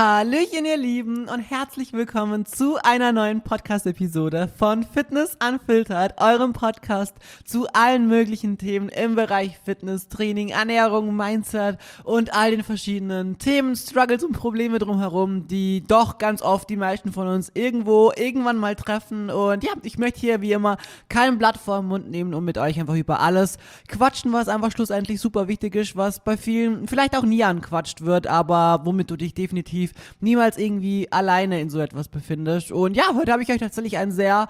Hallöchen, ihr Lieben, und herzlich willkommen zu einer neuen Podcast-Episode von Fitness Unfiltered, eurem Podcast zu allen möglichen Themen im Bereich Fitness, Training, Ernährung, Mindset und all den verschiedenen Themen, Struggles und Probleme drumherum, die doch ganz oft die meisten von uns irgendwann mal treffen. Und ja, ich möchte hier wie immer kein Blatt vor den Mund nehmen und mit euch einfach über alles quatschen, was einfach schlussendlich super wichtig ist, was bei vielen vielleicht auch nie anquatscht wird, aber womit du dich definitiv niemals irgendwie alleine in so etwas befindest. Und ja, heute habe ich euch tatsächlich ein sehr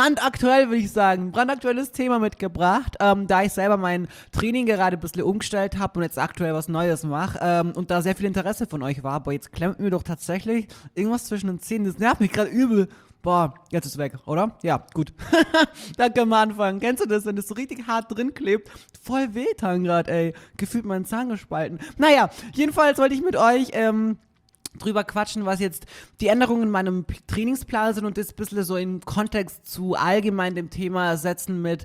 brandaktuelles Thema mitgebracht, da ich selber mein Training gerade ein bisschen umgestellt habe und jetzt aktuell was Neues mache und da sehr viel Interesse von euch war. Aber jetzt klemmt mir doch tatsächlich irgendwas zwischen den Zähnen, das nervt mich gerade übel. Boah, jetzt ist es weg, oder? Ja, gut. Dann können wir anfangen. Kennst du das, wenn das so richtig hart drin klebt? Voll wehtan gerade, ey. Gefühlt meinen Zahn gespalten. Naja, jedenfalls wollte ich mit euch drüber quatschen, was jetzt die Änderungen in meinem Trainingsplan sind und das ein bisschen so in Kontext zu allgemein dem Thema setzen mit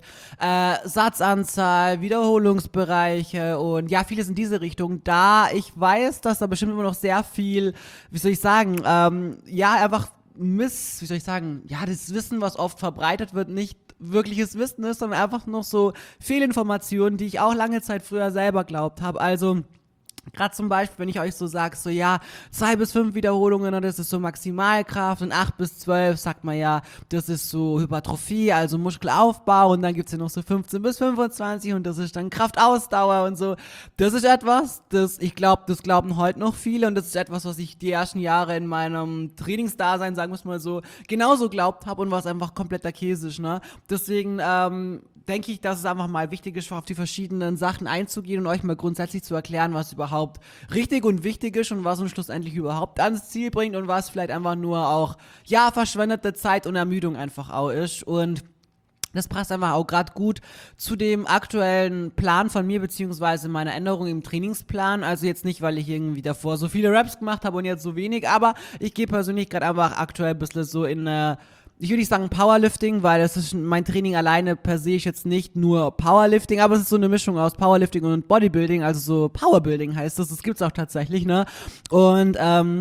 Satzanzahl, Wiederholungsbereiche und ja, vieles in diese Richtung. Da ich weiß, dass da bestimmt immer noch sehr viel, wie soll ich sagen, einfach das Wissen, was oft verbreitet wird, nicht wirkliches Wissen ist, sondern einfach noch so Fehlinformationen, die ich auch lange Zeit früher selber glaubt habe. Also gerade zum Beispiel, wenn ich euch so sage, so ja, 2 bis 5 Wiederholungen, das ist so Maximalkraft und 8 bis 12 sagt man ja, das ist so Hypertrophie, also Muskelaufbau und dann gibt's ja noch so 15 bis 25 und das ist dann Kraftausdauer und so. Das ist etwas, ich glaube, das glauben heute noch viele und das ist etwas, was ich die ersten Jahre in meinem Trainingsdasein, sagen wir es mal so, genauso glaubt habe und was einfach kompletter Käse ist, ne? Deswegen, denke ich, dass es einfach mal wichtig ist, auf die verschiedenen Sachen einzugehen und euch mal grundsätzlich zu erklären, was überhaupt richtig und wichtig ist und was uns schlussendlich überhaupt ans Ziel bringt und was vielleicht einfach nur auch, ja, verschwendete Zeit und Ermüdung einfach auch ist. Und das passt einfach auch gerade gut zu dem aktuellen Plan von mir, beziehungsweise meiner Änderung im Trainingsplan. Also jetzt nicht, weil ich irgendwie davor so viele Raps gemacht habe und jetzt so wenig, aber ich gehe persönlich gerade einfach aktuell ein bisschen so in eine, ich würde nicht sagen Powerlifting, weil das ist mein Training alleine per se ist jetzt nicht nur Powerlifting, aber es ist so eine Mischung aus Powerlifting und Bodybuilding, also so Powerbuilding heißt das gibt's auch tatsächlich, ne? Und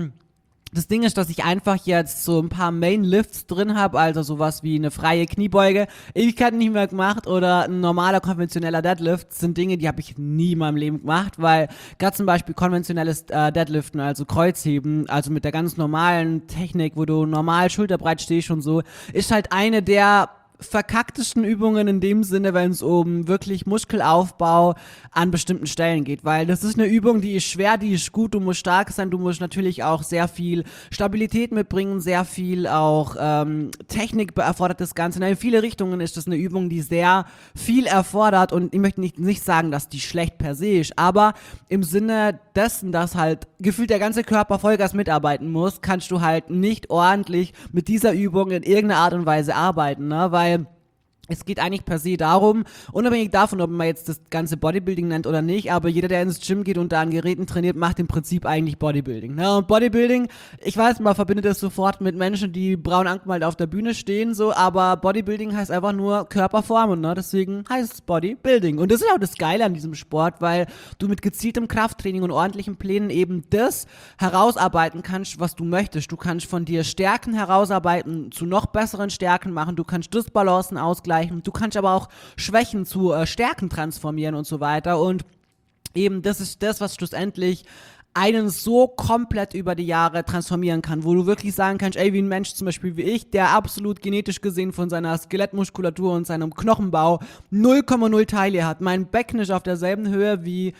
das Ding ist, dass ich einfach jetzt so ein paar Main Lifts drin habe, also sowas wie eine freie Kniebeuge, Ewigkeiten nicht mehr gemacht oder ein normaler konventioneller Deadlift, das sind Dinge, die habe ich nie in meinem Leben gemacht, weil gerade zum Beispiel konventionelles Deadliften, also Kreuzheben, also mit der ganz normalen Technik, wo du normal schulterbreit stehst und so, ist halt eine der verkacktesten Übungen in dem Sinne, wenn es um wirklich Muskelaufbau an bestimmten Stellen geht, weil das ist eine Übung, die ist schwer, die ist gut, du musst stark sein, du musst natürlich auch sehr viel Stabilität mitbringen, sehr viel auch Technik erfordert das Ganze. In viele Richtungen ist das eine Übung, die sehr viel erfordert und ich möchte nicht sagen, dass die schlecht per se ist, aber im Sinne dessen, dass halt gefühlt der ganze Körper Vollgas mitarbeiten muss, kannst du halt nicht ordentlich mit dieser Übung in irgendeiner Art und Weise arbeiten, ne? Weil es geht eigentlich per se darum, unabhängig davon, ob man jetzt das ganze Bodybuilding nennt oder nicht, aber jeder, der ins Gym geht und da an Geräten trainiert, macht im Prinzip eigentlich Bodybuilding. Ne? Und Bodybuilding, ich weiß, man verbindet das sofort mit Menschen, die braun angemalt auf der Bühne stehen, so, aber Bodybuilding heißt einfach nur Körperformen, ne? Deswegen heißt es Bodybuilding. Und das ist auch das Geile an diesem Sport, weil du mit gezieltem Krafttraining und ordentlichen Plänen eben das herausarbeiten kannst, was du möchtest. Du kannst von dir Stärken herausarbeiten, zu noch besseren Stärken machen, du kannst Dysbalancen ausgleichen, du kannst aber auch Schwächen zu Stärken transformieren und so weiter und eben das ist das, was schlussendlich einen so komplett über die Jahre transformieren kann, wo du wirklich sagen kannst, ey, wie ein Mensch zum Beispiel wie ich, der absolut genetisch gesehen von seiner Skelettmuskulatur und seinem Knochenbau 0,0 Taille hat. Mein Becken ist auf derselben Höhe wie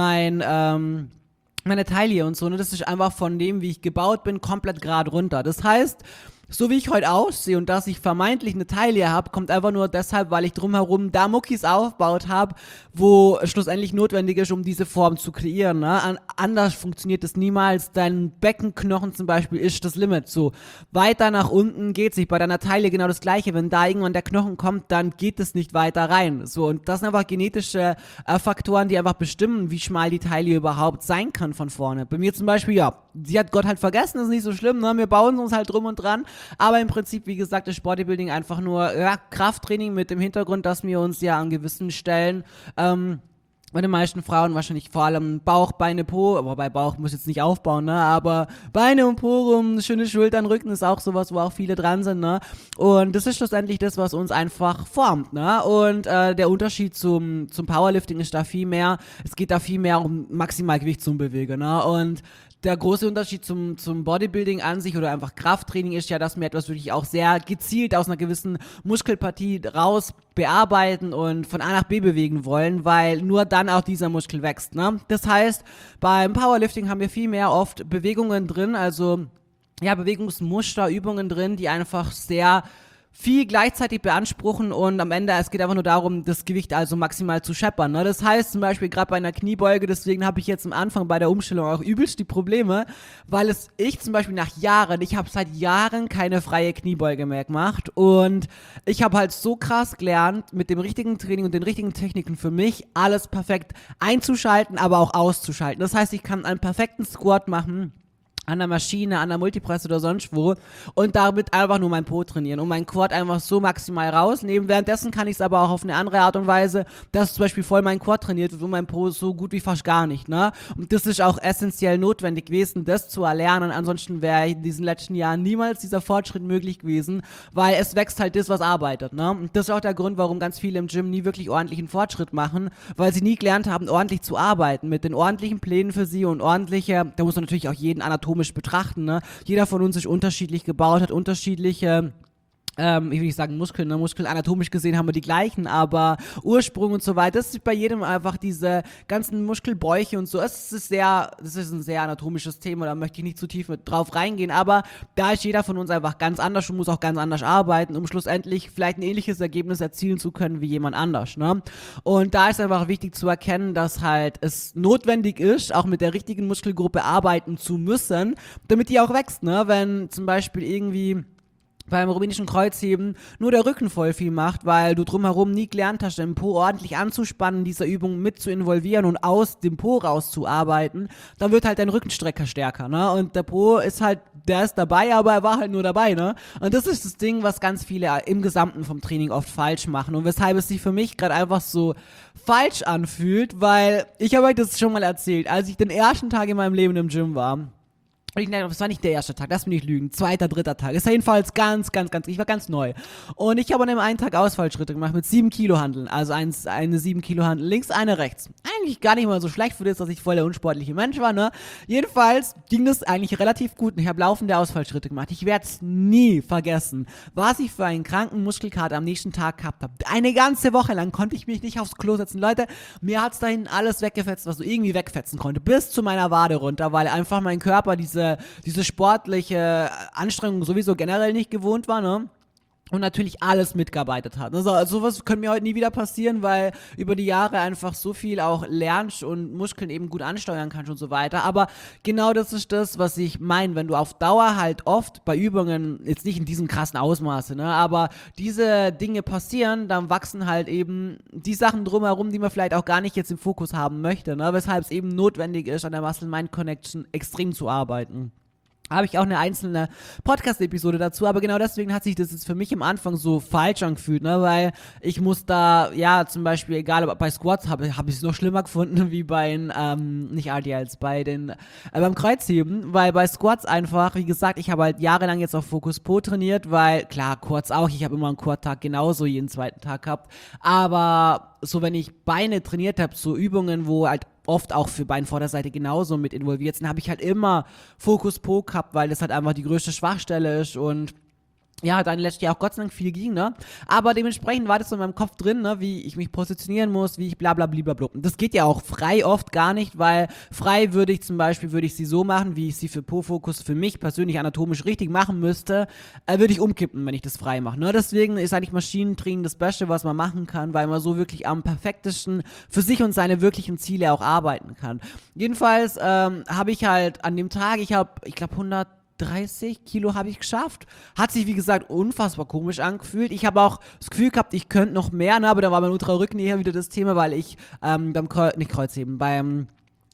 meine Taille und so, ne? Das ist einfach von dem, wie ich gebaut bin, komplett gerade runter. Das heißt, so wie ich heute aussehe und dass ich vermeintlich eine Taille habe, kommt einfach nur deshalb, weil ich drumherum da Muckis aufgebaut habe, wo schlussendlich notwendig ist, um diese Form zu kreieren. Ne? Anders funktioniert es niemals. Dein Beckenknochen zum Beispiel ist das Limit. So weiter nach unten geht es nicht. Bei deiner Taille genau das Gleiche. Wenn da irgendwann der Knochen kommt, dann geht es nicht weiter rein. So, und das sind einfach genetische Faktoren, die einfach bestimmen, wie schmal die Taille überhaupt sein kann von vorne. Bei mir zum Beispiel, ja, sie hat Gott halt vergessen, ist nicht so schlimm. Ne? Wir bauen uns halt drum und dran. Aber im Prinzip, wie gesagt, ist Bodybuilding einfach nur Krafttraining mit dem Hintergrund, dass wir uns ja an gewissen Stellen bei den meisten Frauen wahrscheinlich vor allem Bauch, Beine, Po, aber bei Bauch muss jetzt nicht aufbauen, ne, aber Beine und Po rum, schöne Schultern, Rücken ist auch sowas, wo auch viele dran sind, ne, und das ist schlussendlich das, was uns einfach formt, ne, und der Unterschied zum Powerlifting ist da viel mehr, es geht da viel mehr um Maximalgewicht zum Bewegen, ne, und der große Unterschied zum Bodybuilding an sich oder einfach Krafttraining ist ja, dass wir etwas wirklich auch sehr gezielt aus einer gewissen Muskelpartie raus bearbeiten und von A nach B bewegen wollen, weil nur dann auch dieser Muskel wächst. Ne? Das heißt, beim Powerlifting haben wir viel mehr oft Bewegungen drin, also ja, Bewegungsmuster, Übungen drin, die einfach sehr viel gleichzeitig beanspruchen und am Ende, es geht einfach nur darum, das Gewicht also maximal zu scheppern. Ne? Das heißt zum Beispiel gerade bei einer Kniebeuge, deswegen habe ich jetzt am Anfang bei der Umstellung auch übelst die Probleme, weil ich zum Beispiel nach Jahren, ich habe seit Jahren keine freie Kniebeuge mehr gemacht und ich habe halt so krass gelernt, mit dem richtigen Training und den richtigen Techniken für mich alles perfekt einzuschalten, aber auch auszuschalten. Das heißt, ich kann einen perfekten Squat machen, an der Maschine, an der Multipress oder sonst wo und damit einfach nur mein Po trainieren und meinen Quad einfach so maximal rausnehmen. Währenddessen kann ich es aber auch auf eine andere Art und Weise, dass zum Beispiel voll mein Quad trainiert wird und mein Po so gut wie fast gar nicht, ne? Und das ist auch essentiell notwendig gewesen, das zu erlernen. Ansonsten wäre in diesen letzten Jahren niemals dieser Fortschritt möglich gewesen, weil es wächst halt das, was arbeitet, ne? Und das ist auch der Grund, warum ganz viele im Gym nie wirklich ordentlichen Fortschritt machen, weil sie nie gelernt haben, ordentlich zu arbeiten, mit den ordentlichen Plänen für sie und ordentliche, da muss man natürlich auch jeden anatomisch betrachten, ne? Jeder von uns ist unterschiedlich gebaut, hat unterschiedliche ich will nicht sagen Muskeln, ne? Muskeln anatomisch gesehen haben wir die gleichen, aber Ursprung und so weiter, das ist bei jedem einfach diese ganzen Muskelbäuche und so, das ist ein sehr anatomisches Thema, da möchte ich nicht zu tief mit drauf reingehen, aber da ist jeder von uns einfach ganz anders und muss auch ganz anders arbeiten, um schlussendlich vielleicht ein ähnliches Ergebnis erzielen zu können wie jemand anders, ne? Und da ist einfach wichtig zu erkennen, dass halt es notwendig ist, auch mit der richtigen Muskelgruppe arbeiten zu müssen, damit die auch wächst, ne? Wenn zum Beispiel irgendwie beim rumänischen Kreuzheben nur der Rücken voll viel macht, weil du drumherum nie gelernt hast, den Po ordentlich anzuspannen, diese Übung mit zu involvieren und aus dem Po rauszuarbeiten, dann wird halt dein Rückenstrecker stärker, ne? Und der Po ist halt, der ist dabei, aber er war halt nur dabei, ne? Und das ist das Ding, was ganz viele im Gesamten vom Training oft falsch machen und weshalb es sich für mich gerade einfach so falsch anfühlt, weil ich habe euch das schon mal erzählt, als ich den ersten Tag in meinem Leben im Gym war. Das war nicht der erste Tag, lass mich nicht lügen. Zweiter, dritter Tag. Ist jedenfalls ich war ganz neu. Und ich habe an dem einen Tag Ausfallschritte gemacht mit 7 Kilo Hanteln. Also eine 7 Kilo Hantel links, eine rechts. Eigentlich gar nicht mal so schlecht für das, dass ich voll der unsportliche Mensch war, ne? Jedenfalls ging das eigentlich relativ gut und ich habe laufende Ausfallschritte gemacht. Ich werde es nie vergessen, was ich für einen kranken Muskelkater am nächsten Tag gehabt habe. Eine ganze Woche lang konnte ich mich nicht aufs Klo setzen. Leute, mir hat's da hinten alles weggefetzt, was so irgendwie wegfetzen konnte. Bis zu meiner Wade runter, weil einfach mein Körper diese sportliche Anstrengung sowieso generell nicht gewohnt war, ne? Und natürlich alles mitgearbeitet hat. Also sowas könnte mir heute nie wieder passieren, weil über die Jahre einfach so viel auch lernst und Muskeln eben gut ansteuern kannst und so weiter. Aber genau das ist das, was ich meine, wenn du auf Dauer halt oft bei Übungen, jetzt nicht in diesem krassen Ausmaße, ne, aber diese Dinge passieren, dann wachsen halt eben die Sachen drumherum, die man vielleicht auch gar nicht jetzt im Fokus haben möchte, ne, weshalb es eben notwendig ist, an der Muscle-Mind-Connection extrem zu arbeiten. Habe ich auch eine einzelne Podcast-Episode dazu, aber genau deswegen hat sich das jetzt für mich am Anfang so falsch angefühlt, ne, weil ich muss da, ja, zum Beispiel, egal, ob bei Squats hab ich es noch schlimmer gefunden, wie bei nicht RDLs, beim Kreuzheben, weil bei Squats einfach, wie gesagt, ich habe halt jahrelang jetzt auf Focus Po trainiert, weil, klar, Quads auch, ich habe immer einen Quad-Tag genauso jeden zweiten Tag gehabt, aber so, wenn ich Beine trainiert habe, so Übungen, wo halt oft auch für Beinvorderseite genauso mit involviert sind, habe ich halt immer Focus Po gehabt, weil das halt einfach die größte Schwachstelle ist und ja, dann letztes Jahr auch Gott sei Dank viel ging, ne? Aber dementsprechend war das so in meinem Kopf drin, ne? Wie ich mich positionieren muss, wie ich bla bla bla bla. Das geht ja auch frei oft gar nicht, weil frei würde ich sie so machen, wie ich sie für Po-Fokus für mich persönlich anatomisch richtig machen müsste, würde ich umkippen, wenn ich das frei mache, ne? Deswegen ist eigentlich Maschinentraining das Beste, was man machen kann, weil man so wirklich am perfektesten für sich und seine wirklichen Ziele auch arbeiten kann. Jedenfalls habe ich halt an dem Tag, ich glaube 130 Kilo habe ich geschafft. Hat sich, wie gesagt, unfassbar komisch angefühlt. Ich habe auch das Gefühl gehabt, ich könnte noch mehr, ne? Aber da war mein Ultrarücken eher wieder das Thema, weil ich beim Kreuzheben, beim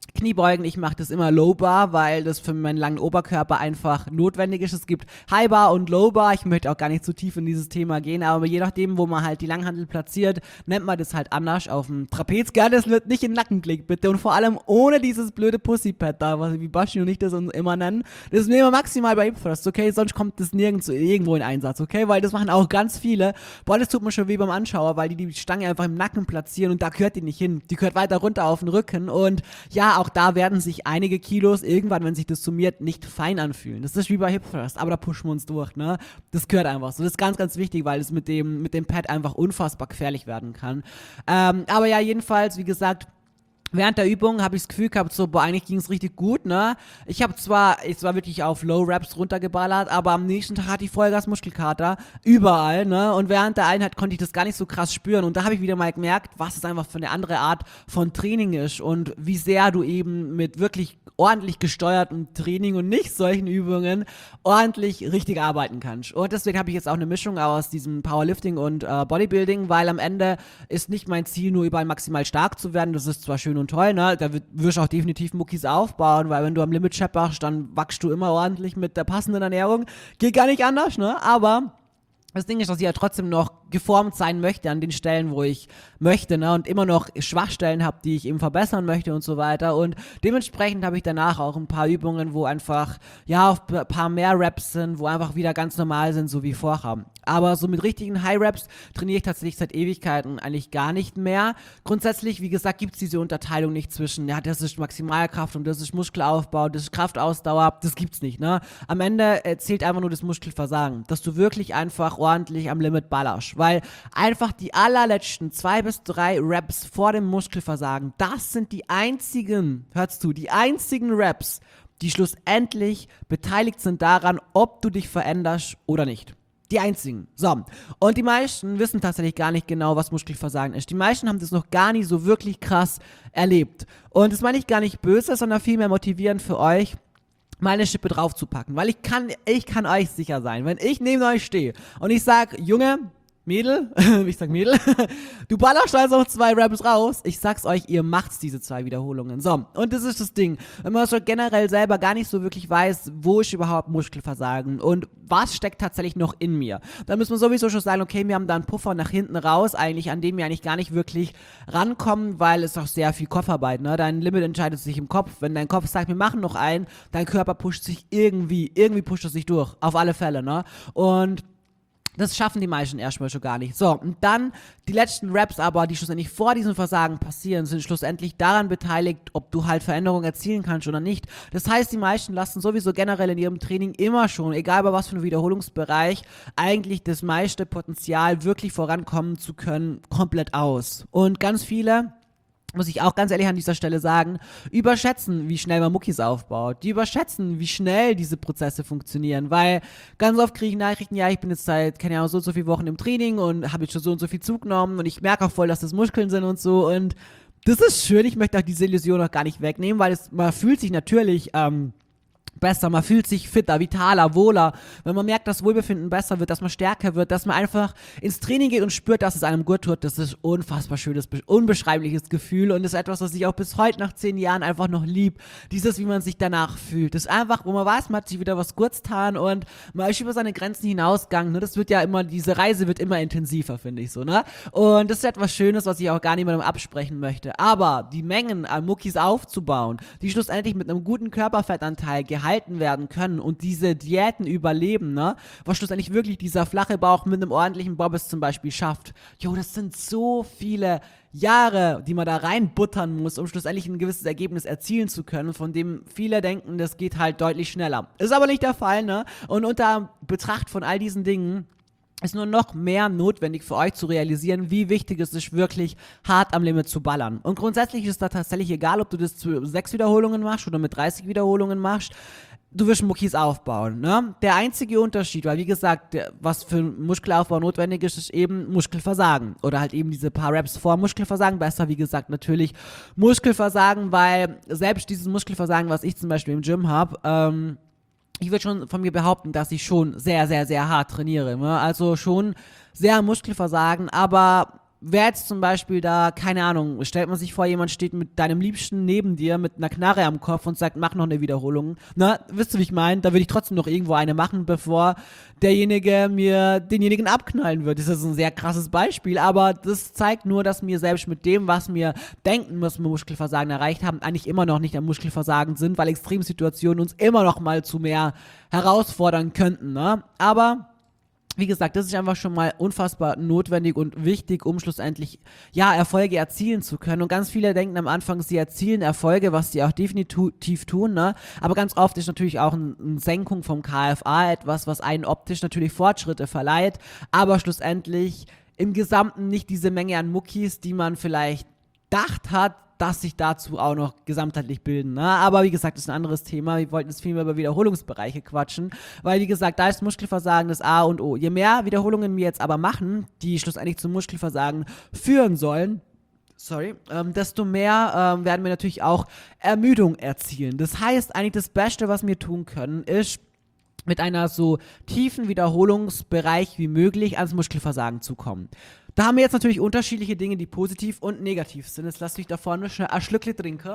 Kniebeugen, ich mache das immer Low Bar, weil das für meinen langen Oberkörper einfach notwendig ist. Es gibt High Bar und Low Bar. Ich möchte auch gar nicht zu tief in dieses Thema gehen, aber je nachdem, wo man halt die Langhantel platziert, nennt man das halt anders. Auf dem Trapez, gell, das wird nicht in den Nacken gelegt, bitte. Und vor allem ohne dieses blöde Pussypad da, was wie Bashi und ich das immer nennen. Das nehmen wir maximal bei Hip Thrust, okay? Sonst kommt das nirgends irgendwo in Einsatz, okay? Weil das machen auch ganz viele. Boah, das tut mir schon weh beim Anschauer, weil die Stange einfach im Nacken platzieren und da gehört die nicht hin. Die gehört weiter runter auf den Rücken und ja, auch da werden sich einige Kilos irgendwann, wenn sich das summiert, nicht fein anfühlen. Das ist wie bei Hip Thrust, aber da pushen wir uns durch, ne? Das gehört einfach so. Das ist ganz, ganz wichtig, weil es mit dem Pad einfach unfassbar gefährlich werden kann. Aber ja, jedenfalls, wie gesagt, während der Übung habe ich das Gefühl gehabt, so, boah, eigentlich ging es richtig gut, ne? Ich war wirklich auf Low Reps runtergeballert, aber am nächsten Tag hatte ich Vollgas Muskelkater, überall, ne? Und während der Einheit konnte ich das gar nicht so krass spüren und da habe ich wieder mal gemerkt, was es einfach für eine andere Art von Training ist und wie sehr du eben mit wirklich ordentlich gesteuertem Training und nicht solchen Übungen ordentlich richtig arbeiten kannst. Und deswegen habe ich jetzt auch eine Mischung aus diesem Powerlifting und Bodybuilding, weil am Ende ist nicht mein Ziel, nur überall maximal stark zu werden. Das ist zwar schön und toll, ne? Da wirst du auch definitiv Muckis aufbauen, weil wenn du am Limit schepperst, dann wachst du immer ordentlich mit der passenden Ernährung. Geht gar nicht anders, ne? Aber das Ding ist, dass ich ja trotzdem noch geformt sein möchte an den Stellen, wo ich möchte, ne, und immer noch Schwachstellen habe, die ich eben verbessern möchte und so weiter und dementsprechend habe ich danach auch ein paar Übungen, wo einfach, ja, auf ein paar mehr Reps sind, wo einfach wieder ganz normal sind, so wie vorher. Aber so mit richtigen High-Reps trainiere ich tatsächlich seit Ewigkeiten eigentlich gar nicht mehr. Grundsätzlich, wie gesagt, gibt es diese Unterteilung nicht zwischen, ja, das ist Maximalkraft und das ist Muskelaufbau, das ist Kraftausdauer, das gibt's nicht, ne. Am Ende zählt einfach nur das Muskelversagen, dass du wirklich einfach ordentlich am Limit ballerst. Weil einfach die allerletzten 2 bis 3 Reps vor dem Muskelversagen, das sind die einzigen, hörst du, die einzigen Reps, die schlussendlich beteiligt sind daran, ob du dich veränderst oder nicht. Die einzigen. So. Und die meisten wissen tatsächlich gar nicht genau, was Muskelversagen ist. Die meisten haben das noch gar nicht so wirklich krass erlebt. Und das meine ich gar nicht böse, sondern vielmehr motivierend für euch, mal eine Schippe draufzupacken. Weil ich kann euch sicher sein, wenn ich neben euch stehe und ich sag, Junge, Mädel, ich sag Mädel, du ballerst also 2 Reps raus. Ich sag's euch, ihr macht's diese 2 Wiederholungen. So, und das ist das Ding. Wenn man schon generell selber gar nicht so wirklich weiß, wo ist überhaupt Muskelversagen und was steckt tatsächlich noch in mir, dann müssen wir sowieso schon sagen, okay, wir haben da einen Puffer nach hinten raus, eigentlich, an dem wir eigentlich gar nicht wirklich rankommen, weil es auch sehr viel Kopfarbeit, ne? Dein Limit entscheidet sich im Kopf. Wenn dein Kopf sagt, wir machen noch einen, dein Körper pusht sich irgendwie pusht es sich durch. Auf alle Fälle, ne? Und das schaffen die meisten erstmal schon gar nicht. So, und dann die letzten Reps aber, die schlussendlich vor diesem Versagen passieren, sind schlussendlich daran beteiligt, ob du halt Veränderungen erzielen kannst oder nicht. Das heißt, die meisten lassen sowieso generell in ihrem Training immer schon, egal bei was für einem Wiederholungsbereich, eigentlich das meiste Potenzial wirklich vorankommen zu können, komplett aus. Und ganz viele, muss ich auch ganz ehrlich an dieser Stelle sagen, überschätzen, wie schnell man Muckis aufbaut. Die überschätzen, wie schnell diese Prozesse funktionieren, weil ganz oft kriege ich Nachrichten, ja, ich bin jetzt seit, keine Ahnung, so und so viele Wochen im Training und habe jetzt schon so und so viel zugenommen und ich merke auch voll, dass das Muskeln sind und so und das ist schön, ich möchte auch diese Illusion auch gar nicht wegnehmen, weil man fühlt sich natürlich, besser, man fühlt sich fitter, vitaler, wohler, wenn man merkt, dass Wohlbefinden besser wird, dass man stärker wird, dass man einfach ins Training geht und spürt, dass es einem gut tut, das ist unfassbar schönes, unbeschreibliches Gefühl und das ist etwas, was ich auch bis heute nach 10 Jahren einfach noch lieb, dieses, wie man sich danach fühlt, das ist einfach, wo man weiß, man hat sich wieder was kurz getan und man ist über seine Grenzen hinausgegangen, ne? Das wird ja immer, diese Reise wird immer intensiver, finde ich so, ne, und das ist etwas Schönes, was ich auch gar niemandem absprechen möchte, aber die Mengen an Muckis aufzubauen, die schlussendlich mit einem guten Körperfettanteil gehalten werden können und diese Diäten überleben, ne? Was schlussendlich wirklich dieser flache Bauch mit einem ordentlichen Bobbes zum Beispiel schafft. Jo, das sind so viele Jahre, die man da reinbuttern muss, um schlussendlich ein gewisses Ergebnis erzielen zu können, von dem viele denken, das geht halt deutlich schneller. Ist aber nicht der Fall, ne? Und unter Betracht von all diesen Dingen ist nur noch mehr notwendig für euch zu realisieren, wie wichtig es ist, wirklich hart am Limit zu ballern. Und grundsätzlich ist da tatsächlich egal, ob du das zu 6 Wiederholungen machst oder mit 30 Wiederholungen machst, du wirst Muckis aufbauen, ne? Der einzige Unterschied, weil wie gesagt, was für Muskelaufbau notwendig ist, ist eben Muskelversagen. Oder halt eben diese paar Reps vor Muskelversagen. Besser, wie gesagt, natürlich Muskelversagen, weil selbst dieses Muskelversagen, was ich zum Beispiel im Gym habe, ich würde schon von mir behaupten, dass ich schon sehr, sehr, sehr hart trainiere. Ne? Also schon sehr Muskelversagen, aber wer jetzt zum Beispiel da, keine Ahnung, stellt man sich vor, jemand steht mit deinem Liebsten neben dir mit einer Knarre am Kopf und sagt, mach noch eine Wiederholung. Na, wisst ihr, wie ich meine? Da würde ich trotzdem noch irgendwo eine machen, bevor derjenige mir denjenigen abknallen wird. Das ist ein sehr krasses Beispiel, aber das zeigt nur, dass wir selbst mit dem, was wir denken, was wir Muskelversagen erreicht haben, eigentlich immer noch nicht am Muskelversagen sind, weil Extremsituationen uns immer noch mal zu mehr herausfordern könnten, ne? Aber wie gesagt, das ist einfach schon mal unfassbar notwendig und wichtig, um schlussendlich, ja, Erfolge erzielen zu können. Und ganz viele denken am Anfang, sie erzielen Erfolge, was sie auch definitiv tun, ne? Aber ganz oft ist natürlich auch eine Senkung vom KFA etwas, was einen optisch natürlich Fortschritte verleiht, aber schlussendlich im Gesamten nicht diese Menge an Muckis, die man vielleicht gedacht hat, dass sich dazu auch noch gesamtheitlich bilden. Ne? Aber wie gesagt, das ist ein anderes Thema. Wir wollten jetzt viel mehr über Wiederholungsbereiche quatschen, weil wie gesagt, da ist Muskelversagen das A und O. Je mehr Wiederholungen wir jetzt aber machen, die schlussendlich zum Muskelversagen führen sollen, desto mehr werden wir natürlich auch Ermüdung erzielen. Das heißt, eigentlich das Beste, was wir tun können, ist mit einer so tiefen Wiederholungsbereich wie möglich ans Muskelversagen zu kommen. Da haben wir jetzt natürlich unterschiedliche Dinge, die positiv und negativ sind. Jetzt lass mich da vorne schnell ein Schlückchen trinken.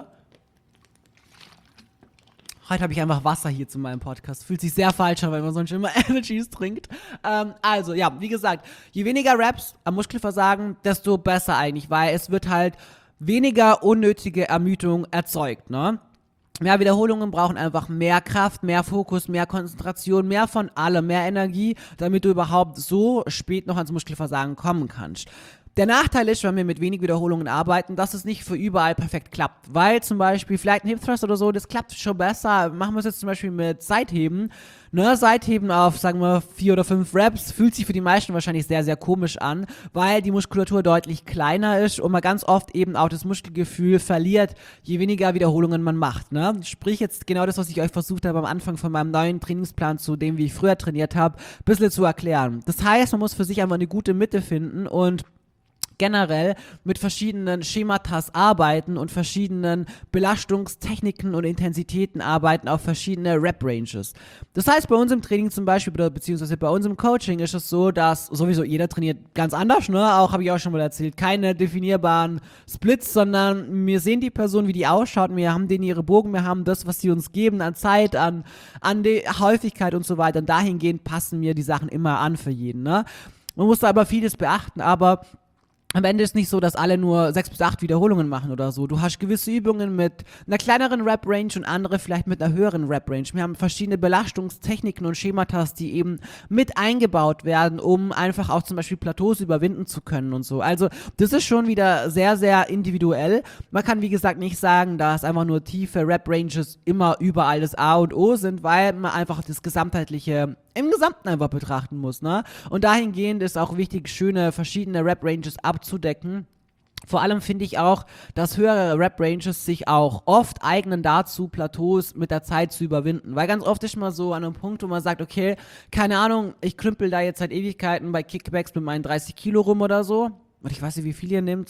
Heute habe ich einfach Wasser hier zu meinem Podcast. Fühlt sich sehr falsch an, weil man sonst immer Energies trinkt. Also, ja, wie gesagt, je weniger Reps am Muskelversagen, desto besser eigentlich, weil es wird halt weniger unnötige Ermüdung erzeugt, ne? Mehr Wiederholungen brauchen einfach mehr Kraft, mehr Fokus, mehr Konzentration, mehr von allem, mehr Energie, damit du überhaupt so spät noch ans Muskelversagen kommen kannst. Der Nachteil ist, wenn wir mit wenig Wiederholungen arbeiten, dass es nicht für überall perfekt klappt. Weil zum Beispiel vielleicht ein Hip Thrust oder so, das klappt schon besser. Machen wir es jetzt zum Beispiel mit Seitheben. Ne, Seitheben auf, sagen wir, 4 oder 5 Reps fühlt sich für die meisten wahrscheinlich sehr, sehr komisch an, weil die Muskulatur deutlich kleiner ist und man ganz oft eben auch das Muskelgefühl verliert, je weniger Wiederholungen man macht. Ne? Sprich jetzt genau das, was ich euch versucht habe am Anfang von meinem neuen Trainingsplan zu dem, wie ich früher trainiert habe, ein bisschen zu erklären. Das heißt, man muss für sich einfach eine gute Mitte finden und generell mit verschiedenen Schematas arbeiten und verschiedenen Belastungstechniken und Intensitäten arbeiten auf verschiedene Rep-Ranges. Das heißt, bei uns im Training zum Beispiel, beziehungsweise bei uns im Coaching ist es so, dass sowieso jeder trainiert ganz anders, ne? Auch habe ich auch schon mal erzählt, keine definierbaren Splits, sondern wir sehen die Person, wie die ausschaut, wir haben denen ihre Bogen, wir haben das, was sie uns geben an Zeit, an die Häufigkeit und so weiter. Und dahingehend passen mir die Sachen immer an für jeden, ne? Man muss da aber vieles beachten, aber am Ende ist nicht so, dass alle nur 6 bis 8 Wiederholungen machen oder so. Du hast gewisse Übungen mit einer kleineren Rep-Range und andere vielleicht mit einer höheren Rep-Range. Wir haben verschiedene Belastungstechniken und Schematas, die eben mit eingebaut werden, um einfach auch zum Beispiel Plateaus überwinden zu können und so. Also das ist schon wieder sehr, sehr individuell. Man kann wie gesagt nicht sagen, dass einfach nur tiefe Rep-Ranges immer überall das A und O sind, weil man einfach das Gesamtheitliche im Gesamten einfach betrachten muss, ne? Und dahingehend ist auch wichtig, schöne verschiedene Rep-Ranges abzudecken. Vor allem finde ich auch, dass höhere Rep-Ranges sich auch oft eignen dazu, Plateaus mit der Zeit zu überwinden. Weil ganz oft ist man so an einem Punkt, wo man sagt, okay, keine Ahnung, ich krümpel da jetzt seit Ewigkeiten bei Kickbacks mit meinen 30 Kilo rum oder so. Und ich weiß nicht, wie viel ihr nehmt.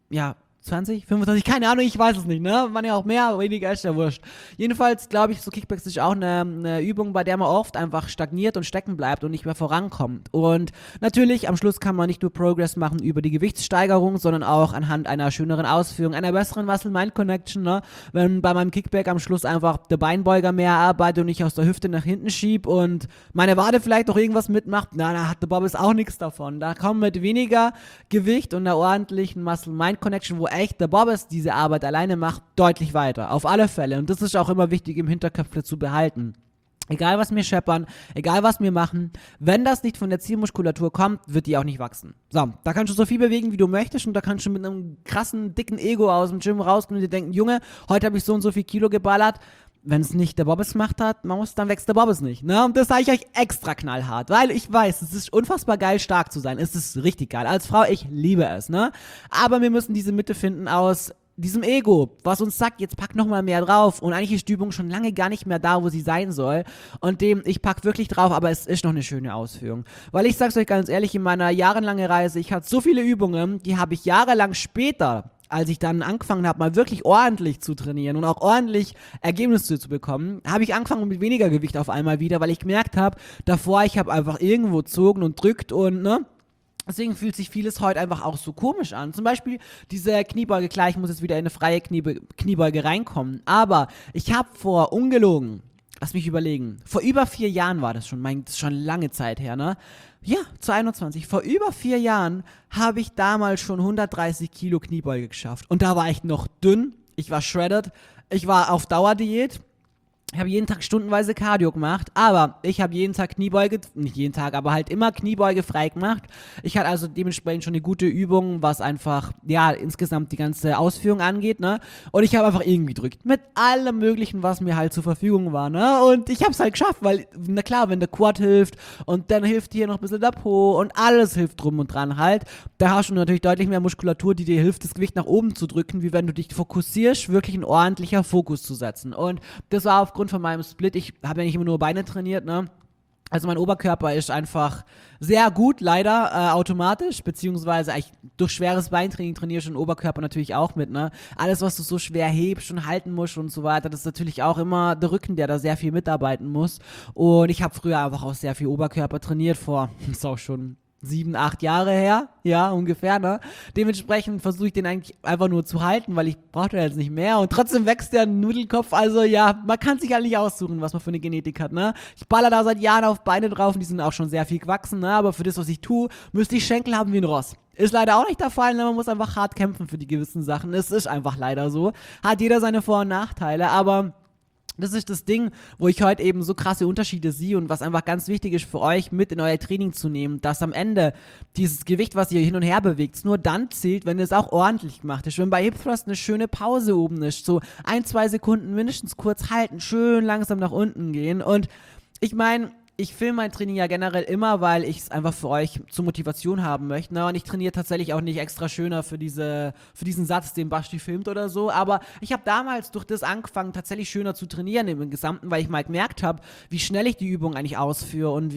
20, 25, keine Ahnung, ich weiß es nicht, ne? Man ja auch mehr, weniger ist ja wurscht. Jedenfalls glaube ich, so Kickbacks ist auch eine Übung, bei der man oft einfach stagniert und stecken bleibt und nicht mehr vorankommt. Und natürlich, am Schluss kann man nicht nur Progress machen über die Gewichtssteigerung, sondern auch anhand einer schöneren Ausführung, einer besseren Muscle-Mind-Connection, ne? Wenn bei meinem Kickback am Schluss einfach der Beinbeuger mehr arbeitet und ich aus der Hüfte nach hinten schieb und meine Wade vielleicht noch irgendwas mitmacht, na, da hat der Bobbes auch nichts davon. Da kommen mit weniger Gewicht und einer ordentlichen Muscle-Mind-Connection, wo echt der Bobbes diese Arbeit alleine macht, deutlich weiter. Auf alle Fälle. Und das ist auch immer wichtig im Hinterköpfe zu behalten. Egal was wir scheppern, egal was wir machen, wenn das nicht von der Zielmuskulatur kommt, wird die auch nicht wachsen. So, da kannst du so viel bewegen, wie du möchtest und da kannst du mit einem krassen, dicken Ego aus dem Gym rausgehen und dir denken, Junge, heute habe ich so und so viel Kilo geballert. Wenn es nicht der Bobbes gemacht hat, dann wächst der Bobbes nicht. Ne? Und das sage ich euch extra knallhart, weil ich weiß, es ist unfassbar geil, stark zu sein. Es ist richtig geil. Als Frau, ich liebe es. Ne? Aber wir müssen diese Mitte finden aus diesem Ego, was uns sagt, jetzt pack noch mal mehr drauf. Und eigentlich ist die Übung schon lange gar nicht mehr da, wo sie sein soll. Und ich pack wirklich drauf, aber es ist noch eine schöne Ausführung. Weil ich sag's euch ganz ehrlich, in meiner jahrelangen Reise, ich hatte so viele Übungen, die habe ich jahrelang später, als ich dann angefangen habe, mal wirklich ordentlich zu trainieren und auch ordentlich Ergebnisse zu bekommen, habe ich angefangen mit weniger Gewicht auf einmal wieder, weil ich gemerkt habe, davor, ich habe einfach irgendwo gezogen und drückt und, ne, Deswegen fühlt sich vieles heute einfach auch so komisch an. Zum Beispiel diese Kniebeuge, klar, ich muss jetzt wieder in eine freie Kniebeuge reinkommen. Aber ich habe vor, ungelogen, lass mich überlegen, vor über 4 Jahren war das schon, das ist schon lange Zeit her, ne? Ja, zu 21. Vor über 4 Jahren habe ich damals schon 130 Kilo Kniebeuge geschafft. Und da war ich noch dünn, ich war shredded, ich war auf Dauerdiät. Ich habe jeden Tag stundenweise Cardio gemacht, aber ich habe jeden Tag Kniebeuge, nicht jeden Tag, aber halt immer Kniebeuge frei gemacht. Ich hatte also dementsprechend schon eine gute Übung, was einfach, ja, insgesamt die ganze Ausführung angeht, ne? Und ich habe einfach irgendwie gedrückt. Mit allem Möglichen, was mir halt zur Verfügung war, ne? Und ich habe es halt geschafft, weil, na klar, wenn der Quad hilft und dann hilft hier noch ein bisschen der Po und alles hilft drum und dran halt, da hast du natürlich deutlich mehr Muskulatur, die dir hilft, das Gewicht nach oben zu drücken, wie wenn du dich fokussierst, wirklich ein ordentlicher Fokus zu setzen. Und das war aufgrund von meinem Split, ich habe ja nicht immer nur Beine trainiert, ne? Also mein Oberkörper ist einfach sehr gut, leider, automatisch, beziehungsweise durch schweres Beintraining trainiere ich den Oberkörper natürlich auch mit, ne? Alles, was du so schwer hebst und halten musst und so weiter, das ist natürlich auch immer der Rücken, der da sehr viel mitarbeiten muss. Und ich habe früher einfach auch sehr viel Oberkörper trainiert, das ist auch schon 7, 8 Jahre her, ja, ungefähr, ne? Dementsprechend versuche ich den eigentlich einfach nur zu halten, weil ich brauche den jetzt nicht mehr und trotzdem wächst der Nudelkopf, also ja, man kann sich halt nicht aussuchen, was man für eine Genetik hat, ne? Ich baller da seit Jahren auf Beine drauf und die sind auch schon sehr viel gewachsen, ne? Aber für das, was ich tue, müsste ich Schenkel haben wie ein Ross. Ist leider auch nicht der Fall, ne? Man muss einfach hart kämpfen für die gewissen Sachen, es ist einfach leider so. Hat jeder seine Vor- und Nachteile, aber das ist das Ding, wo ich heute eben so krasse Unterschiede sehe und was einfach ganz wichtig ist für euch mit in euer Training zu nehmen, dass am Ende dieses Gewicht, was ihr hin und her bewegt, nur dann zählt, wenn es auch ordentlich gemacht ist. Wenn bei Hip Thrust eine schöne Pause oben ist, so 1, 2 Sekunden mindestens kurz halten, schön langsam nach unten gehen und ich meine, ich filme mein Training ja generell immer, weil ich es einfach für euch zur Motivation haben möchte. Ne? Und ich trainiere tatsächlich auch nicht extra schöner für diesen Satz, den Basti filmt oder so. Aber ich habe damals durch das angefangen, tatsächlich schöner zu trainieren im Gesamten, weil ich mal gemerkt habe, wie schnell ich die Übung eigentlich ausführe und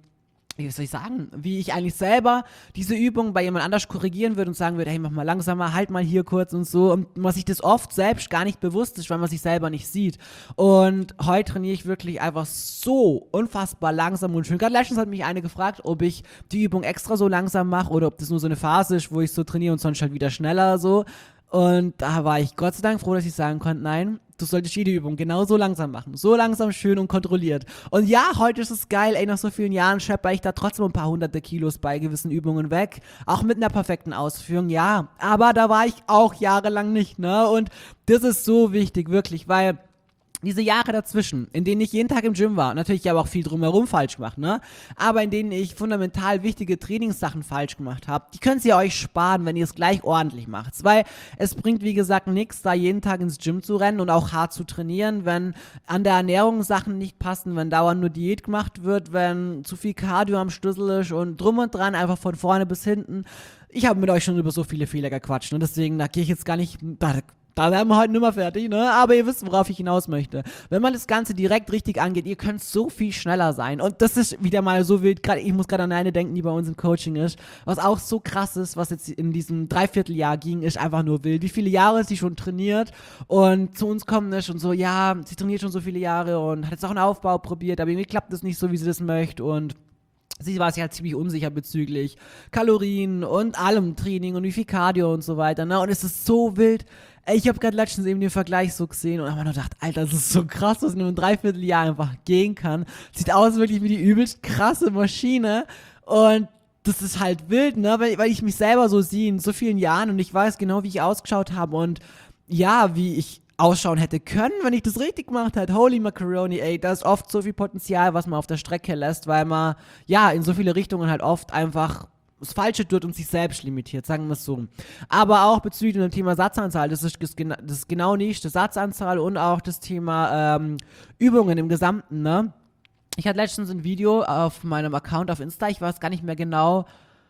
wie soll ich sagen, wie ich eigentlich selber diese Übung bei jemand anders korrigieren würde und sagen würde, hey, mach mal langsamer, halt mal hier kurz und so. Und was sich das oft selbst gar nicht bewusst ist, weil man sich selber nicht sieht. Und heute trainiere ich wirklich einfach so unfassbar langsam und schön. Gerade letztens hat mich eine gefragt, ob ich die Übung extra so langsam mache oder ob das nur so eine Phase ist, wo ich so trainiere und sonst halt wieder schneller so. Und da war ich Gott sei Dank froh, dass ich sagen konnte, nein, du solltest jede Übung genau so langsam machen. So langsam, schön und kontrolliert. Und ja, heute ist es geil, ey, nach so vielen Jahren schepper ich da trotzdem ein paar hunderte Kilos bei gewissen Übungen weg. Auch mit einer perfekten Ausführung, ja. Aber da war ich auch jahrelang nicht, ne? Und das ist so wichtig, wirklich, weil diese Jahre dazwischen, in denen ich jeden Tag im Gym war, natürlich aber auch viel drumherum falsch gemacht, ne? Aber in denen ich fundamental wichtige Trainingssachen falsch gemacht habe, die könnt ihr euch sparen, wenn ihr es gleich ordentlich macht. Weil es bringt, wie gesagt, nichts, da jeden Tag ins Gym zu rennen und auch hart zu trainieren, wenn an der Ernährung Sachen nicht passen, wenn dauernd nur Diät gemacht wird, wenn zu viel Cardio am Schlüssel ist und drum und dran, einfach von vorne bis hinten. Ich habe mit euch schon über so viele Fehler gequatscht und deswegen, da gehe ich jetzt gar nicht, da werden wir heute nicht mehr fertig, ne? Aber ihr wisst, worauf ich hinaus möchte. Wenn man das Ganze direkt richtig angeht, ihr könnt so viel schneller sein. Und das ist wieder mal so wild. Ich muss gerade an eine denken, die bei uns im Coaching ist. Was auch so krass ist, was jetzt in diesem Dreivierteljahr ging, ist einfach nur wild. Wie viele Jahre sie schon trainiert und zu uns kommen ist und so, ja, sie trainiert schon so viele Jahre und hat jetzt auch einen Aufbau probiert, aber irgendwie klappt das nicht so, wie sie das möchte und sie war sich halt ziemlich unsicher bezüglich Kalorien und allem Training und wie viel Cardio und so weiter, ne? Und es ist so wild. Ey, ich habe gerade letztens eben den Vergleich so gesehen und habe mir nur gedacht, Alter, das ist so krass, was in einem Dreivierteljahr einfach gehen kann. Sieht aus wirklich wie die übelst krasse Maschine und das ist halt wild, ne? Weil ich mich selber so sehe in so vielen Jahren und ich weiß genau, wie ich ausgeschaut habe und ja, wie ich ausschauen hätte können, wenn ich das richtig gemacht hätte. Holy Macaroni, ey, da ist oft so viel Potenzial, was man auf der Strecke lässt, weil man, ja, in so viele Richtungen halt oft einfach das Falsche tut und sich selbst limitiert, sagen wir es so. Aber auch bezüglich dem Thema Satzanzahl, das ist genau nicht, das Satzanzahl und auch das Thema Übungen im Gesamten, ne? Ich hatte letztens ein Video auf meinem Account auf Insta, ich weiß gar nicht mehr genau,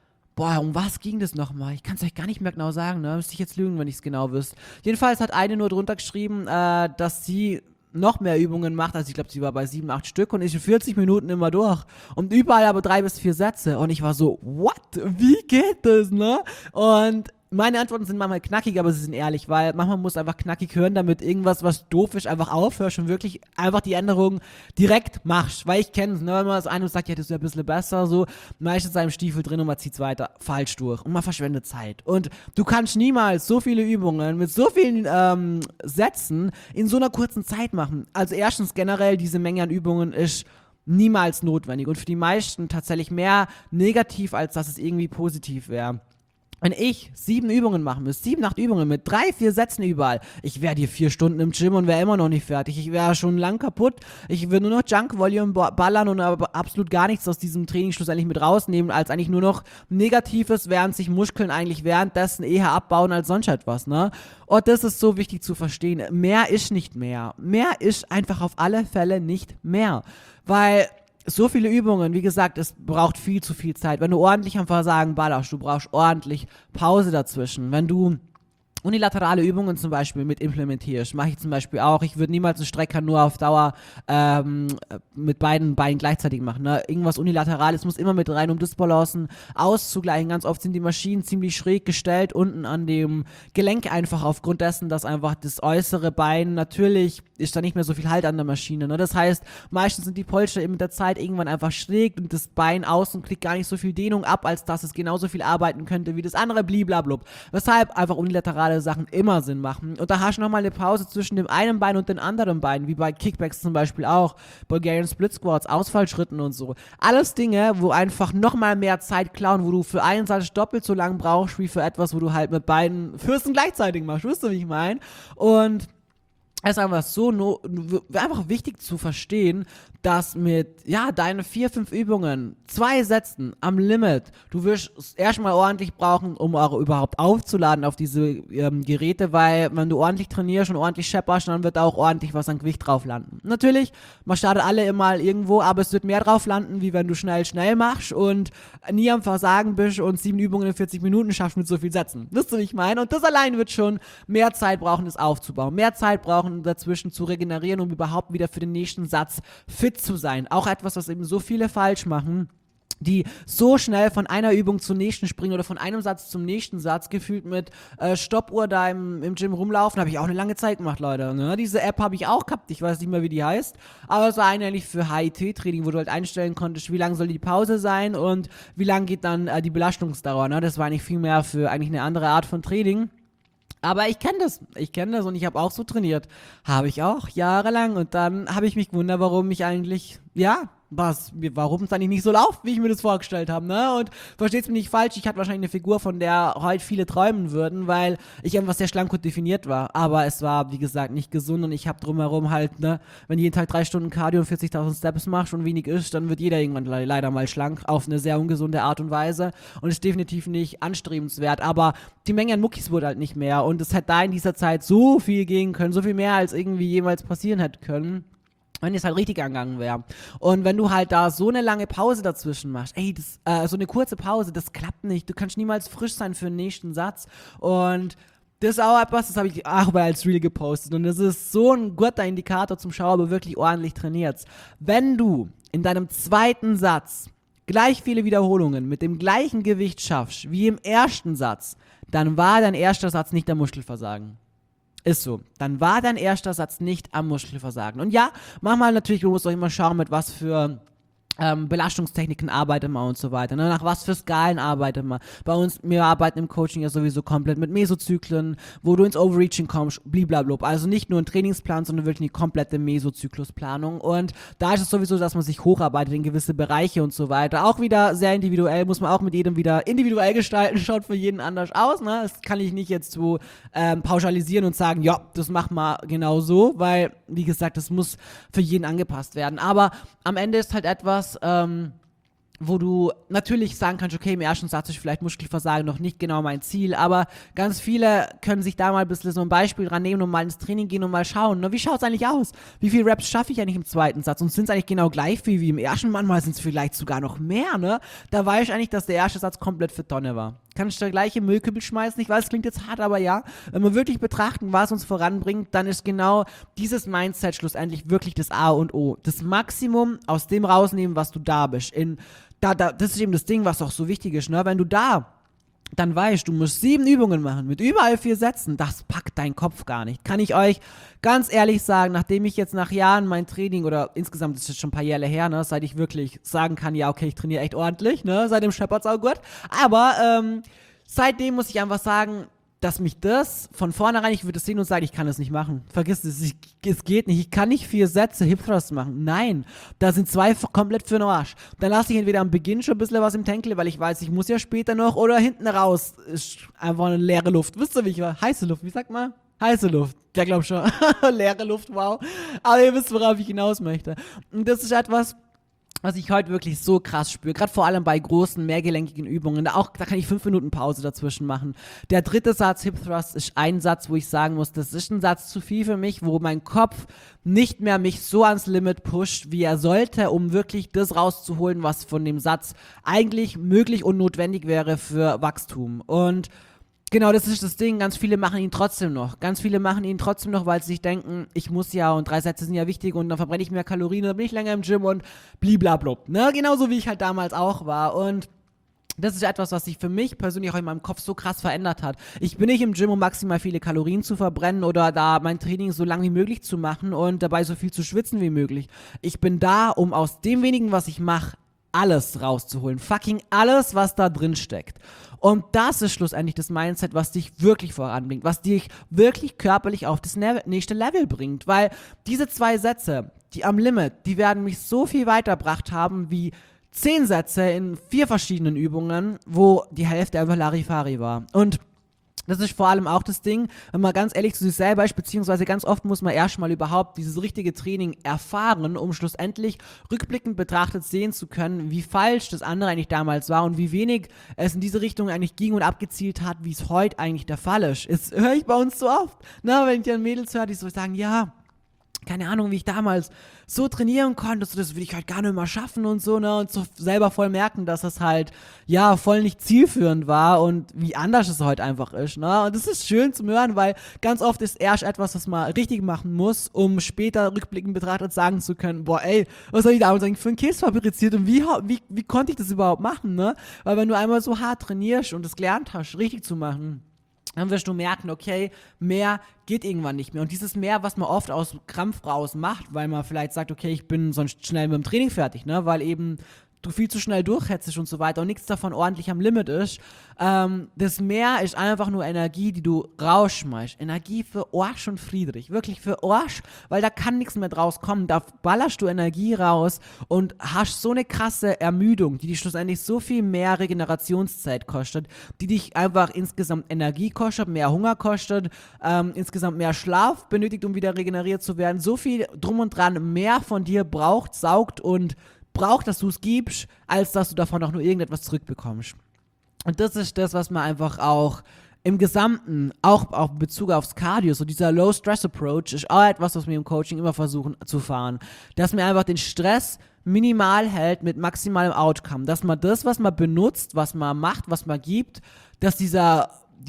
um was ging das nochmal? Ich kann es euch gar nicht mehr genau sagen, ne? Müsste ich jetzt lügen, wenn ich es genau wüsste. Jedenfalls hat eine nur drunter geschrieben, dass sie noch mehr Übungen macht, also ich glaube, sie war bei 7, 8 Stück und ist in 40 Minuten immer durch. Und überall aber 3 bis 4 Sätze. Und ich war so, what? Wie geht das, ne? Und meine Antworten sind manchmal knackig, aber sie sind ehrlich, weil manchmal muss einfach knackig hören, damit irgendwas, was doof ist, einfach aufhörst und wirklich einfach die Änderung direkt machst. Weil ich kenne es, ne, wenn man das eine sagt, ja, das ist ja ein bisschen besser, so, meistens ist einem Stiefel drin und man zieht es weiter falsch durch und man verschwendet Zeit. Und du kannst niemals so viele Übungen mit so vielen Sätzen in so einer kurzen Zeit machen. Also erstens generell, diese Menge an Übungen ist niemals notwendig und für die meisten tatsächlich mehr negativ, als dass es irgendwie positiv wäre. Wenn ich 7 Übungen machen müsste, 7, 8 Übungen mit 3, 4 Sätzen überall, ich wäre hier 4 Stunden im Gym und wäre immer noch nicht fertig. Ich wäre schon lang kaputt. Ich würde nur noch Junk-Volume ballern und aber absolut gar nichts aus diesem Training schlussendlich mit rausnehmen, als eigentlich nur noch Negatives, während sich Muskeln eigentlich währenddessen eher abbauen als sonst etwas, ne? Und das ist so wichtig zu verstehen. Mehr ist nicht mehr. Mehr ist einfach auf alle Fälle nicht mehr. Weil so viele Übungen, wie gesagt, es braucht viel zu viel Zeit. Wenn du ordentlich am Versagen ballerst, du brauchst ordentlich Pause dazwischen. Wenn du unilaterale Übungen zum Beispiel mit implementierst, mache ich zum Beispiel auch. Ich würde niemals einen Strecker nur auf Dauer mit beiden Beinen gleichzeitig machen. Ne? Irgendwas Unilaterales muss immer mit rein, um Disbalancen auszugleichen. Ganz oft sind die Maschinen ziemlich schräg gestellt, unten an dem Gelenk einfach aufgrund dessen, dass einfach das äußere Bein natürlich ist da nicht mehr so viel Halt an der Maschine. Ne? Das heißt, meistens sind die Polster eben mit der Zeit irgendwann einfach schräg und das Bein außen kriegt gar nicht so viel Dehnung ab, als dass es genauso viel arbeiten könnte wie das andere, bliblablub. Weshalb einfach unilaterale Sachen immer Sinn machen. Und da hast du nochmal eine Pause zwischen dem einen Bein und den anderen Beinen, wie bei Kickbacks zum Beispiel auch, Bulgarian Split Squats, Ausfallschritten und so. Alles Dinge, wo einfach nochmal mehr Zeit klauen, wo du für einen Satz doppelt so lang brauchst, wie für etwas, wo du halt mit beiden Fürsten gleichzeitig machst. Wisst ihr, wie ich meine? Und es ist einfach so einfach wichtig zu verstehen, dass mit, ja, deinen 4, 5 Übungen, 2 Sätzen am Limit, du wirst es erstmal ordentlich brauchen, um auch überhaupt aufzuladen auf diese Geräte, weil wenn du ordentlich trainierst und ordentlich schepperst, dann wird da auch ordentlich was an Gewicht drauf landen. Natürlich, man startet alle immer irgendwo, aber es wird mehr drauf landen, wie wenn du schnell machst und nie am Versagen bist und 7 Übungen in 40 Minuten schaffst mit so viel Sätzen. Wisst ihr, wie ich meine? Und das allein wird schon mehr Zeit brauchen, das aufzubauen. Mehr Zeit brauchen, dazwischen zu regenerieren, um überhaupt wieder für den nächsten Satz fit zu sein. Auch etwas, was eben so viele falsch machen, die so schnell von einer Übung zur nächsten springen oder von einem Satz zum nächsten Satz, gefühlt mit Stoppuhr da im Gym rumlaufen, habe ich auch eine lange Zeit gemacht, Leute. Ne? Diese App habe ich auch gehabt, ich weiß nicht mehr, wie die heißt, aber es war eigentlich für HIIT-Training, wo du halt einstellen konntest, wie lang soll die Pause sein und wie lang geht dann die Belastungsdauer. Ne? Das war eigentlich viel mehr für eigentlich eine andere Art von Training. Aber ich kenne das und ich habe auch so trainiert. Habe ich auch, jahrelang. Und dann habe ich mich gewundert, warum ich eigentlich, ja, warum es eigentlich nicht so läuft, wie ich mir das vorgestellt habe, ne? Und versteht's mir nicht falsch, ich hatte wahrscheinlich eine Figur, von der heute viele träumen würden, weil ich einfach sehr schlank und definiert war. Aber es war, wie gesagt, nicht gesund und ich habe drumherum halt, ne, wenn jeden Tag 3 Stunden Cardio und 40.000 Steps machst und wenig isst, dann wird jeder irgendwann leider mal schlank auf eine sehr ungesunde Art und Weise und ist definitiv nicht anstrebenswert. Aber die Menge an Muckis wurde halt nicht mehr und es hätte da in dieser Zeit so viel gehen können, so viel mehr als irgendwie jemals passieren hätte können, wenn es halt richtig angegangen wäre. Und wenn du halt da so eine lange Pause dazwischen machst, so eine kurze Pause, das klappt nicht. Du kannst niemals frisch sein für den nächsten Satz. Und das ist auch etwas, das habe ich auch mal als Reel gepostet. Und das ist so ein guter Indikator zum Schauen, ob du wirklich ordentlich trainierst. Wenn du in deinem zweiten Satz gleich viele Wiederholungen mit dem gleichen Gewicht schaffst wie im ersten Satz, dann war dein erster Satz nicht der Muskelversagen. Ist so. Dann war dein erster Satz nicht am Muskelversagen. Und ja, manchmal natürlich, du musst auch immer schauen, mit was für Belastungstechniken arbeitet man und so weiter. Ne? Nach was für Skalen arbeitet man. Bei uns, wir arbeiten im Coaching ja sowieso komplett mit Mesozyklen, wo du ins Overreaching kommst, bliblablub. Also nicht nur ein Trainingsplan, sondern wirklich eine komplette Mesozyklusplanung. Und da ist es sowieso, dass man sich hocharbeitet in gewisse Bereiche und so weiter. Auch wieder sehr individuell, muss man auch mit jedem wieder individuell gestalten, schaut für jeden anders aus. Ne? Das kann ich nicht jetzt so pauschalisieren und sagen, ja, das macht man genau so, weil, wie gesagt, das muss für jeden angepasst werden. Aber am Ende ist halt etwas, wo du natürlich sagen kannst, okay, im ersten Satz ist vielleicht Muskelversagen noch nicht genau mein Ziel, aber ganz viele können sich da mal ein bisschen so ein Beispiel dran nehmen und mal ins Training gehen und mal schauen, ne, wie schaut es eigentlich aus? Wie viele Reps schaffe ich eigentlich im zweiten Satz? Und sind es eigentlich genau gleich viel wie im ersten? Manchmal sind es vielleicht sogar noch mehr, ne? Da weiß ich eigentlich, dass der erste Satz komplett für Tonne war. Kannst du der gleiche Müllkübel schmeißen? Ich weiß, es klingt jetzt hart, aber ja. Wenn wir wirklich betrachten, was uns voranbringt, dann ist genau dieses Mindset schlussendlich wirklich das A und O. Das Maximum aus dem rausnehmen, was du da bist. Das ist eben das Ding, was auch so wichtig ist, ne? Wenn du da dann weißt du, musst 7 Übungen machen mit überall 4 Sätzen. Das packt dein Kopf gar nicht. Kann ich euch ganz ehrlich sagen, nachdem ich jetzt nach Jahren mein Training oder insgesamt ist es schon ein paar Jahre her, ne, seit ich wirklich sagen kann, ja, okay, ich trainiere echt ordentlich, ne, seitdem scheppert's auch gut. Aber seitdem muss ich einfach sagen, dass mich das von vornherein, ich würde es sehen und sagen, ich kann das nicht machen. Vergiss es, es geht nicht. Ich kann nicht 4 Sätze Hip Thrust machen. Nein, da sind 2 komplett für den Arsch. Dann lasse ich entweder am Beginn schon ein bisschen was im Tankle, weil ich weiß, ich muss ja später noch, oder hinten raus ist einfach eine leere Luft. Wisst ihr, wie ich war? Heiße Luft, wie sagt man? Heiße Luft. Ja, glaub schon. Leere Luft, wow. Aber ihr wisst, worauf ich hinaus möchte. Und das ist etwas, was ich heute wirklich so krass spüre, gerade vor allem bei großen, mehrgelenkigen Übungen, da kann ich 5 Minuten Pause dazwischen machen. Der dritte Satz, Hip Thrust, ist ein Satz, wo ich sagen muss, das ist ein Satz zu viel für mich, wo mein Kopf nicht mehr mich so ans Limit pusht, wie er sollte, um wirklich das rauszuholen, was von dem Satz eigentlich möglich und notwendig wäre für Wachstum. Und genau, das ist das Ding. Ganz viele machen ihn trotzdem noch. Weil sie sich denken, ich muss ja und 3 Sätze sind ja wichtig und dann verbrenne ich mehr Kalorien und dann bin ich länger im Gym und bliblablub. Ne? Genauso wie ich halt damals auch war. Und das ist etwas, was sich für mich persönlich auch in meinem Kopf so krass verändert hat. Ich bin nicht im Gym, um maximal viele Kalorien zu verbrennen oder da mein Training so lang wie möglich zu machen und dabei so viel zu schwitzen wie möglich. Ich bin da, um aus dem wenigen, was ich mache, alles rauszuholen. Fucking alles, was da drin steckt. Und das ist schlussendlich das Mindset, was dich wirklich voranbringt, was dich wirklich körperlich auf das nächste Level bringt. Weil diese 2 Sätze, die am Limit, die werden mich so viel weitergebracht haben wie 10 Sätze in 4 verschiedenen Übungen, wo die Hälfte einfach Larifari war. Und das ist vor allem auch das Ding, wenn man ganz ehrlich zu sich selber ist, beziehungsweise ganz oft muss man erstmal überhaupt dieses richtige Training erfahren, um schlussendlich rückblickend betrachtet sehen zu können, wie falsch das andere eigentlich damals war und wie wenig es in diese Richtung eigentlich ging und abgezielt hat, wie es heute eigentlich der Fall ist. Das höre ich bei uns so oft, ne, wenn ich dann Mädels höre, die so sagen, ja, keine Ahnung, wie ich damals so trainieren konnte, so, das will ich halt gar nicht mehr schaffen und so, ne, und so selber voll merken, dass das halt, ja, voll nicht zielführend war und wie anders es heute einfach ist, ne, und das ist schön zu hören, weil ganz oft ist erst etwas, was man richtig machen muss, um später rückblickend betrachtet sagen zu können, boah, ey, was habe ich damals eigentlich für einen Käse fabriziert und wie konnte ich das überhaupt machen, ne, weil wenn du einmal so hart trainierst und es gelernt hast, richtig zu machen, dann wirst du merken, okay, mehr geht irgendwann nicht mehr. Und dieses mehr, was man oft aus Krampf raus macht, weil man vielleicht sagt, okay, ich bin sonst schnell mit dem Training fertig, ne, weil eben du viel zu schnell durchhetzest und so weiter und nichts davon ordentlich am Limit ist. Das Mehr ist einfach nur Energie, die du rausschmeißt. Energie für Arsch und Friedrich. Wirklich für Arsch, weil da kann nichts mehr draus kommen. Da ballerst du Energie raus und hast so eine krasse Ermüdung, die dich schlussendlich so viel mehr Regenerationszeit kostet, die dich einfach insgesamt Energie kostet, mehr Hunger kostet, insgesamt mehr Schlaf benötigt, um wieder regeneriert zu werden. So viel drum und dran mehr von dir braucht, saugt und braucht, dass du es gibst, als dass du davon auch nur irgendetwas zurückbekommst. Und das ist das, was man einfach auch im Gesamten, auch in Bezug aufs Cardio, so dieser Low-Stress-Approach ist auch etwas, was wir im Coaching immer versuchen zu fahren. Dass man einfach den Stress minimal hält mit maximalem Outcome. Dass man das, was man benutzt, was man macht, was man gibt, dass dieser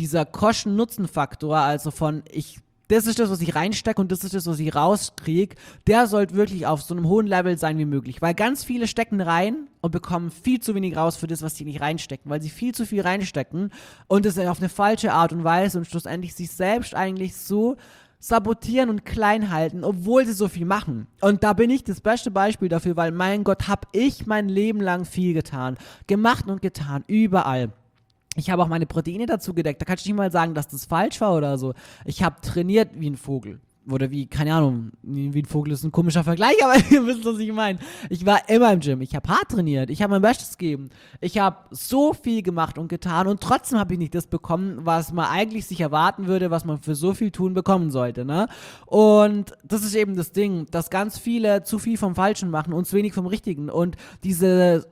Kosten-Nutzen-Faktor, also von das ist das, was ich reinstecke und das ist das, was ich rauskriege, der sollte wirklich auf so einem hohen Level sein wie möglich. Weil ganz viele stecken rein und bekommen viel zu wenig raus für das, was sie nicht reinstecken, weil sie viel zu viel reinstecken und das auf eine falsche Art und Weise und schlussendlich sich selbst eigentlich so sabotieren und klein halten, obwohl sie so viel machen. Und da bin ich das beste Beispiel dafür, weil mein Gott, hab ich mein Leben lang viel getan. Gemacht und getan, überall. Ich habe auch meine Proteine dazu gedeckt. Da kannst du nicht mal sagen, dass das falsch war oder so. Ich habe trainiert wie ein Vogel. Oder wie, keine Ahnung, wie ein Vogel ist ein komischer Vergleich, aber ihr wisst, was ich meine. Ich war immer im Gym. Ich habe hart trainiert. Ich habe mein Bestes gegeben. Ich habe so viel gemacht und getan und trotzdem habe ich nicht das bekommen, was man eigentlich sich erwarten würde, was man für so viel tun bekommen sollte, ne? Und das ist eben das Ding, dass ganz viele zu viel vom Falschen machen und zu wenig vom Richtigen. Und diese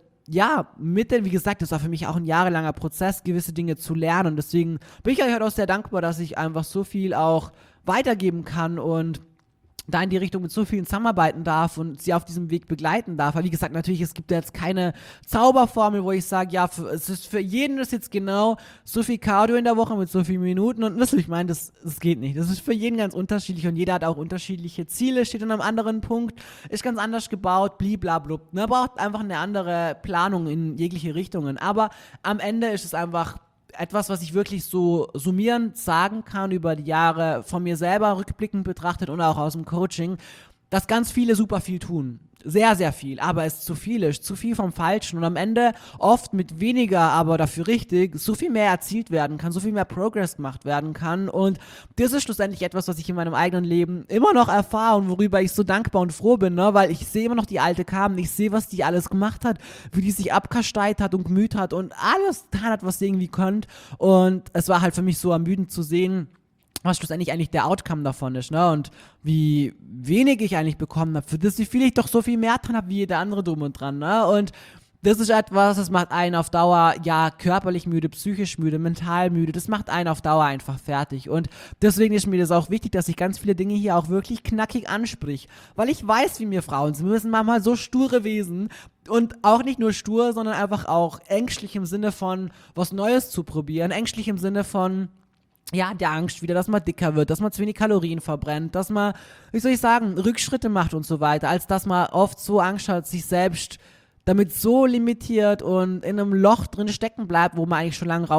wie gesagt, das war für mich auch ein jahrelanger Prozess, gewisse Dinge zu lernen. Und deswegen bin ich euch halt auch sehr dankbar, dass ich einfach so viel auch weitergeben kann und da in die Richtung mit so vielen zusammenarbeiten darf und sie auf diesem Weg begleiten darf. Aber wie gesagt, natürlich, es gibt jetzt keine Zauberformel, wo ich sage, ja, es ist für jeden das jetzt genau so viel Cardio in der Woche mit so vielen Minuten und wisst ihr, ich meine, das geht nicht. Das ist für jeden ganz unterschiedlich und jeder hat auch unterschiedliche Ziele, steht an einem anderen Punkt, ist ganz anders gebaut, bliblablub. Ne, braucht einfach eine andere Planung in jegliche Richtungen. Aber am Ende ist es einfach etwas, was ich wirklich so summierend sagen kann über die Jahre von mir selber rückblickend betrachtet und auch aus dem Coaching, dass ganz viele super viel tun. Sehr, sehr viel, aber es zu viel ist, zu viel vom Falschen und am Ende oft mit weniger, aber dafür richtig, so viel mehr erzielt werden kann, so viel mehr Progress gemacht werden kann und das ist schlussendlich etwas, was ich in meinem eigenen Leben immer noch erfahre und worüber ich so dankbar und froh bin, ne? Weil ich sehe immer noch die alte Carmen, ich sehe, was die alles gemacht hat, wie die sich abkasteit hat und gemüht hat und alles getan hat, was sie irgendwie könnt und es war halt für mich so ermüdend zu sehen, was schlussendlich eigentlich der Outcome davon ist, ne? Und wie wenig ich eigentlich bekommen habe, für das, wie viel ich doch so viel mehr dran habe, wie jeder andere drum und dran, ne? Und das ist etwas, das macht einen auf Dauer, ja, körperlich müde, psychisch müde, mental müde, das macht einen auf Dauer einfach fertig. Und deswegen ist mir das auch wichtig, dass ich ganz viele Dinge hier auch wirklich knackig ansprich. Weil ich weiß, wie wir Frauen sind. Wir sind manchmal so sture Wesen. Und auch nicht nur stur, sondern einfach auch ängstlich im Sinne von was Neues zu probieren. Ängstlich im Sinne von ja, der Angst wieder, dass man dicker wird, dass man zu wenig Kalorien verbrennt, dass man, wie soll ich sagen, Rückschritte macht und so weiter, als dass man oft so Angst hat, sich selbst damit so limitiert und in einem Loch drin stecken bleibt, wo man eigentlich schon lange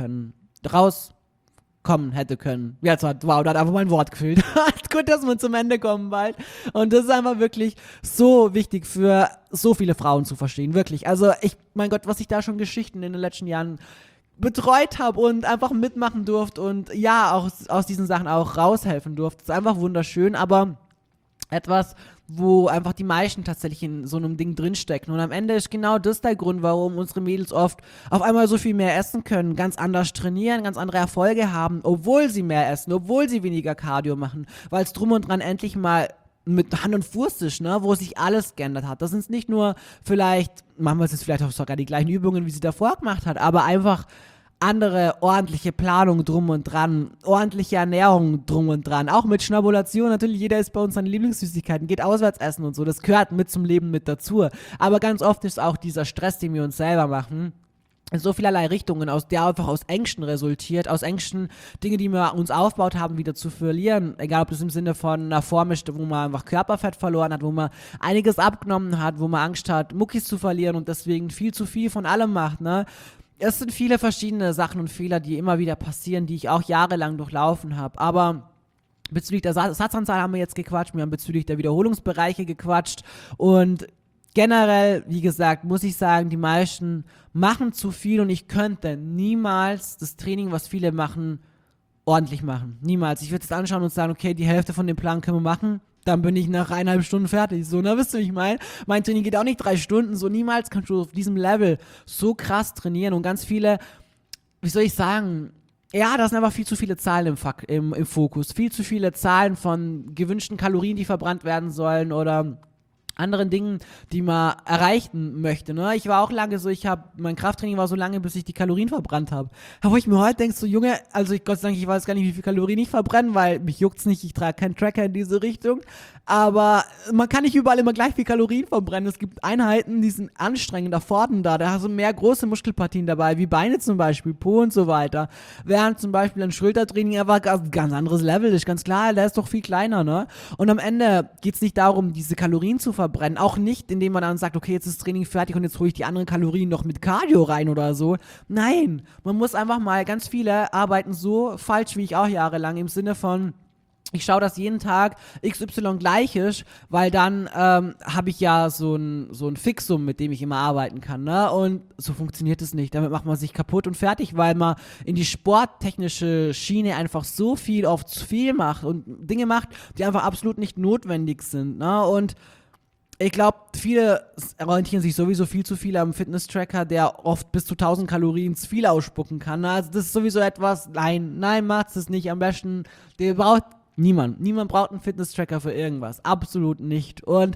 rauskommen hätte können. Jetzt hat, wow, da hat einfach mein Wort gefehlt. Gut, dass wir zum Ende kommen bald. Und das ist einfach wirklich so wichtig für so viele Frauen zu verstehen, wirklich. Also mein Gott, was ich da schon Geschichten in den letzten Jahren betreut habe und einfach mitmachen durfte und ja, auch aus diesen Sachen auch raushelfen durfte. Das ist einfach wunderschön, aber etwas, wo einfach die meisten tatsächlich in so einem Ding drinstecken. Und am Ende ist genau das der Grund, warum unsere Mädels oft auf einmal so viel mehr essen können, ganz anders trainieren, ganz andere Erfolge haben, obwohl sie mehr essen, obwohl sie weniger Cardio machen, weil es drum und dran endlich mal mit Hand und Fuß ist, ne, wo sich alles geändert hat. Das sind nicht nur vielleicht, machen wir es jetzt vielleicht auch sogar die gleichen Übungen, wie sie davor gemacht hat, aber einfach andere ordentliche Planung drum und dran, ordentliche Ernährung drum und dran, auch mit Schnabulation, natürlich jeder isst bei uns seine Lieblingssüßigkeiten, geht auswärts essen und so, das gehört mit zum Leben mit dazu, aber ganz oft ist auch dieser Stress, den wir uns selber machen, in so vielerlei Richtungen, der einfach aus Ängsten resultiert, aus Ängsten, Dinge, die wir uns aufgebaut haben, wieder zu verlieren. Egal, ob das im Sinne von einer Form ist, wo man einfach Körperfett verloren hat, wo man einiges abgenommen hat, wo man Angst hat, Muckis zu verlieren und deswegen viel zu viel von allem macht, ne? Es sind viele verschiedene Sachen und Fehler, die immer wieder passieren, die ich auch jahrelang durchlaufen habe. Aber bezüglich der Satzanzahl haben wir jetzt gequatscht, wir haben bezüglich der Wiederholungsbereiche gequatscht und generell, wie gesagt, muss ich sagen, die meisten machen zu viel und ich könnte niemals das Training, was viele machen, ordentlich machen. Niemals. Ich würde es anschauen und sagen, okay, die Hälfte von dem Plan können wir machen, dann bin ich nach 1,5 Stunden fertig. So, na, wisst ihr, wie ich meine? Mein Training geht auch nicht 3 Stunden, so niemals kannst du auf diesem Level so krass trainieren und ganz viele, wie soll ich sagen, ja, da sind einfach viel zu viele Zahlen im Fokus. Viel zu viele Zahlen von gewünschten Kalorien, die verbrannt werden sollen oder anderen Dingen, die man erreichen möchte. Ne? Ich war auch lange so, mein Krafttraining war so lange, bis ich die Kalorien verbrannt habe. Aber wo ich mir heute denke, so Junge, also Gott sei Dank, ich weiß gar nicht, wie viel Kalorien ich verbrenne, weil mich juckt's nicht, ich trage keinen Tracker in diese Richtung. Aber man kann nicht überall immer gleich viel Kalorien verbrennen. Es gibt Einheiten, die sind anstrengender, fordernder. Da hast du mehr große Muskelpartien dabei, wie Beine zum Beispiel, Po und so weiter. Während zum Beispiel ein Schultertraining einfach ein ganz anderes Level ist. Ganz klar, der ist doch viel kleiner, ne? Und am Ende geht's nicht darum, diese Kalorien zu verbrennen. Auch nicht, indem man dann sagt, okay, jetzt ist das Training fertig und jetzt hole ich die anderen Kalorien noch mit Cardio rein oder so. Nein, man muss einfach mal, ganz viele arbeiten so falsch wie ich auch jahrelang im Sinne von, ich schaue, dass jeden Tag XY gleich ist, weil dann habe ich ja so ein Fixum, mit dem ich immer arbeiten kann, ne? Und so funktioniert es nicht. Damit macht man sich kaputt und fertig, weil man in die sporttechnische Schiene einfach so viel oft zu viel macht und Dinge macht, die einfach absolut nicht notwendig sind, ne? Und ich glaube, viele orientieren sich sowieso viel zu viel am Fitness-Tracker, der oft bis zu 1000 Kalorien zu viel ausspucken kann. Also das ist sowieso etwas, nein, macht's es nicht. Am besten, der braucht niemand braucht einen Fitness-Tracker für irgendwas. Absolut nicht. Und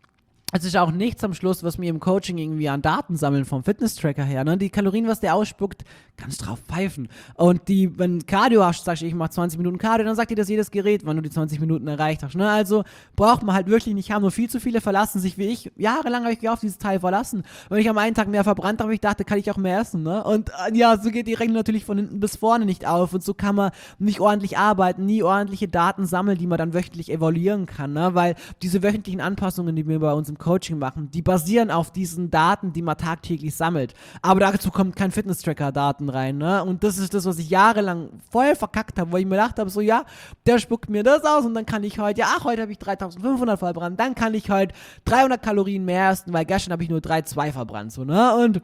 es ist auch nichts am Schluss, was mir im Coaching irgendwie an Daten sammeln vom Fitness-Tracker her. Ne? Die Kalorien, was der ausspuckt, kannst drauf pfeifen. Und wenn Cardio hast, sagst du, ich mache 20 Minuten Cardio, dann sagt dir das jedes Gerät, wann du die 20 Minuten erreicht hast. Ne? Also braucht man halt wirklich nicht haben. Nur viel zu viele verlassen sich wie ich. Jahrelang habe ich mich auf dieses Teil verlassen. Wenn ich am einen Tag mehr verbrannt habe, ich dachte, kann ich auch mehr essen. Ne? Und ja, so geht die Rechnung natürlich von hinten bis vorne nicht auf. Und so kann man nicht ordentlich arbeiten, nie ordentliche Daten sammeln, die man dann wöchentlich evaluieren kann. Ne? Weil diese wöchentlichen Anpassungen, die wir bei uns im Coaching machen, die basieren auf diesen Daten, die man tagtäglich sammelt. Aber dazu kommt kein Fitness-Tracker-Daten rein, ne? Und das ist das, was ich jahrelang voll verkackt habe, wo ich mir gedacht habe, so ja, der spuckt mir das aus und dann kann ich heute, ja, ach, heute habe ich 3500 verbrannt, dann kann ich heute 300 Kalorien mehr essen, weil gestern habe ich nur 3,2 verbrannt, so, ne? Und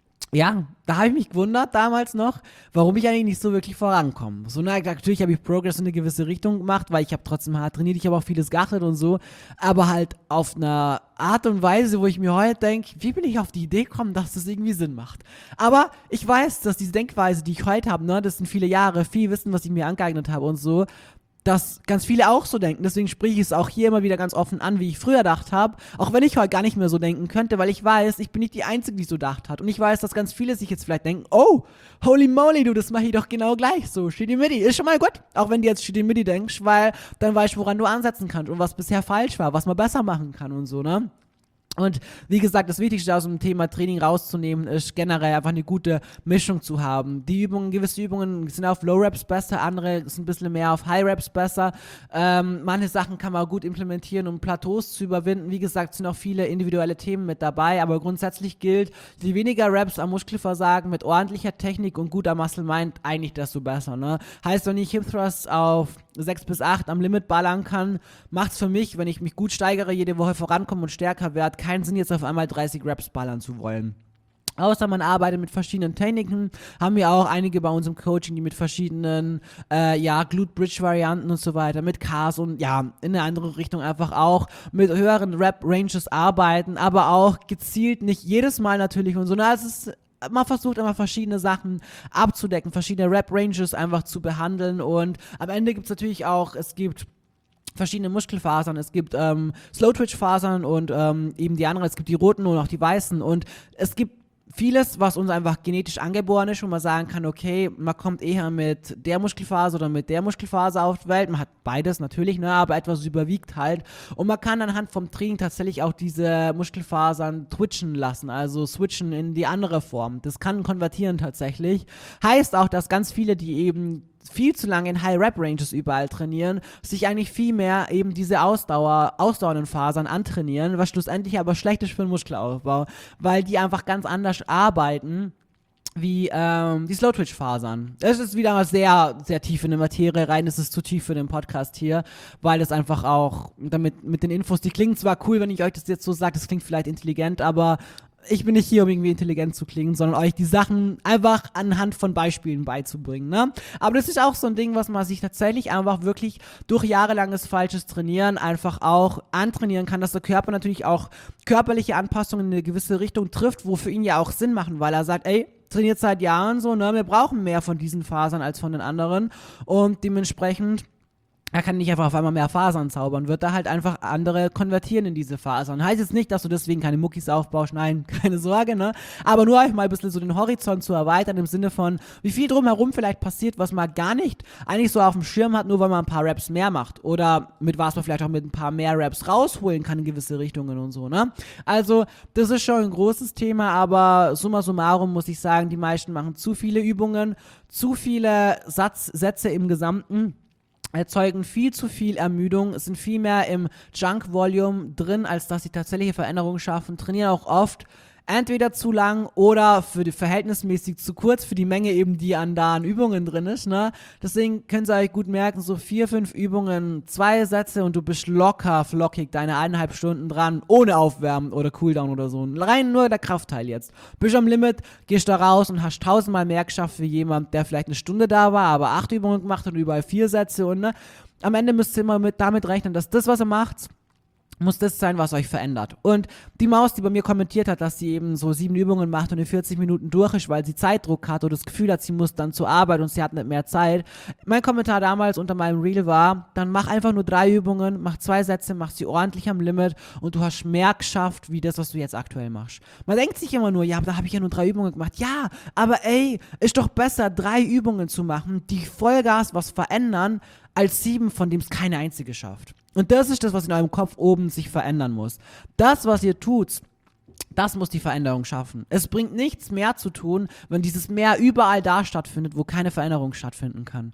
ja, da habe ich mich gewundert damals noch, warum ich eigentlich nicht so wirklich vorankomme. So, na, natürlich habe ich Progress in eine gewisse Richtung gemacht, weil ich habe trotzdem hart trainiert, ich habe auch vieles geachtet und so, aber halt auf einer Art und Weise, wo ich mir heute denke, wie bin ich auf die Idee gekommen, dass das irgendwie Sinn macht. Aber ich weiß, dass diese Denkweise, die ich heute habe, ne, das sind viele Jahre, viel Wissen, was ich mir angeeignet habe und so, dass ganz viele auch so denken. Deswegen spreche ich es auch hier immer wieder ganz offen an, wie ich früher gedacht habe. Auch wenn ich heute gar nicht mehr so denken könnte, weil ich weiß, ich bin nicht die Einzige, die so gedacht hat. Und ich weiß, dass ganz viele sich jetzt vielleicht denken, oh, holy moly, du, das mache ich doch genau gleich so. Shitty-Mitty, ist schon mal gut. Auch wenn du jetzt Shitty-Mitty denkst, weil dann weißt du, woran du ansetzen kannst und was bisher falsch war, was man besser machen kann und so, ne? Und wie gesagt, das Wichtigste aus dem Thema Training rauszunehmen, ist generell einfach eine gute Mischung zu haben. Die Übungen, gewisse Übungen sind auf Low Reps besser, andere sind ein bisschen mehr auf High Reps besser. Manche Sachen kann man gut implementieren, um Plateaus zu überwinden. Wie gesagt, sind auch viele individuelle Themen mit dabei, aber grundsätzlich gilt, je weniger Reps am Muskelversagen mit ordentlicher Technik und guter Muscle Mind, eigentlich desto besser, ne? Heißt, wenn ich Hip Thrusts auf 6 bis 8 am Limit ballern kann, macht's für mich, wenn ich mich gut steigere, jede Woche vorankomme und stärker werde, keinen Sinn, jetzt auf einmal 30 Reps ballern zu wollen. Außer man arbeitet mit verschiedenen Techniken, haben wir auch einige bei uns im Coaching, die mit verschiedenen, Glute-Bridge-Varianten und so weiter, mit Cars und ja, in eine andere Richtung einfach auch mit höheren Rep-Ranges arbeiten, aber auch gezielt, nicht jedes Mal natürlich und so, also es ist, man versucht immer verschiedene Sachen abzudecken, verschiedene Rep-Ranges einfach zu behandeln und am Ende gibt es natürlich auch, es gibt verschiedene Muskelfasern, es gibt Slow-Twitch-Fasern und eben die anderen, es gibt die roten und auch die weißen und es gibt vieles, was uns einfach genetisch angeboren ist, wo man sagen kann, okay, man kommt eher mit der Muskelfaser oder mit der Muskelfaser auf die Welt. Man hat beides natürlich, ne, aber etwas überwiegt halt. Und man kann anhand vom Training tatsächlich auch diese Muskelfasern twitchen lassen, also switchen in die andere Form. Das kann konvertieren tatsächlich. Heißt auch, dass ganz viele, die eben viel zu lange in High-Rep-Ranges überall trainieren, sich eigentlich viel mehr eben diese ausdauernden Fasern antrainieren, was schlussendlich aber schlecht ist für den Muskelaufbau, weil die einfach ganz anders arbeiten wie die Slow-Twitch-Fasern. Es ist wieder mal sehr, sehr tief in der Materie rein, es ist zu tief für den Podcast hier, weil es einfach auch damit mit den Infos, die klingen zwar cool, wenn ich euch das jetzt so sage, das klingt vielleicht intelligent, aber ich bin nicht hier, um irgendwie intelligent zu klingen, sondern euch die Sachen einfach anhand von Beispielen beizubringen, ne? Aber das ist auch so ein Ding, was man sich tatsächlich einfach wirklich durch jahrelanges falsches Trainieren einfach auch antrainieren kann, dass der Körper natürlich auch körperliche Anpassungen in eine gewisse Richtung trifft, wo für ihn ja auch Sinn machen, weil er sagt, ey, trainiert seit Jahren so, ne? Wir brauchen mehr von diesen Fasern als von den anderen und dementsprechend er kann nicht einfach auf einmal mehr Fasern zaubern, wird da halt einfach andere konvertieren in diese Fasern. Heißt jetzt nicht, dass du deswegen keine Muckis aufbaust, nein, keine Sorge, ne? Aber nur euch mal ein bisschen so den Horizont zu erweitern, im Sinne von, wie viel drumherum vielleicht passiert, was man gar nicht eigentlich so auf dem Schirm hat, nur weil man ein paar Raps mehr macht. Oder mit was man vielleicht auch mit ein paar mehr Raps rausholen kann in gewisse Richtungen und so, ne? Also, das ist schon ein großes Thema, aber summa summarum muss ich sagen, die meisten machen zu viele Übungen, zu viele Sätze im Gesamten, erzeugen viel zu viel Ermüdung, sind viel mehr im Junk-Volume drin, als dass sie tatsächliche Veränderungen schaffen, trainieren auch oft entweder zu lang oder für die verhältnismäßig zu kurz für die Menge eben, die an Übungen drin ist, ne? Deswegen könnt ihr euch gut merken, so 4, 5 Übungen, 2 Sätze und du bist locker flockig deine 1,5 Stunden dran, ohne Aufwärmen oder Cooldown oder so. Rein nur der Kraftteil jetzt. Bist am Limit, gehst da raus und hast 1000-mal mehr geschafft wie jemand, der vielleicht eine Stunde da war, aber 8 Übungen gemacht hat und überall 4 Sätze und ne? Am Ende müsst ihr immer damit rechnen, dass das, was ihr macht, muss das sein, was euch verändert. Und die Maus, die bei mir kommentiert hat, dass sie eben so 7 Übungen macht und in 40 Minuten durch ist, weil sie Zeitdruck hat oder das Gefühl hat, sie muss dann zur Arbeit und sie hat nicht mehr Zeit. Mein Kommentar damals unter meinem Reel war, dann mach einfach nur 3 Übungen, mach 2 Sätze, mach sie ordentlich am Limit und du hast mehr geschafft, wie das, was du jetzt aktuell machst. Man denkt sich immer nur, ja, da habe ich ja nur 3 Übungen gemacht. Ja, aber ey, ist doch besser, 3 Übungen zu machen, die Vollgas was verändern, als 7, von dem es keine einzige schafft. Und das ist das, was in eurem Kopf oben sich verändern muss. Das, was ihr tut, das muss die Veränderung schaffen. Es bringt nichts mehr zu tun, wenn dieses Mehr überall da stattfindet, wo keine Veränderung stattfinden kann.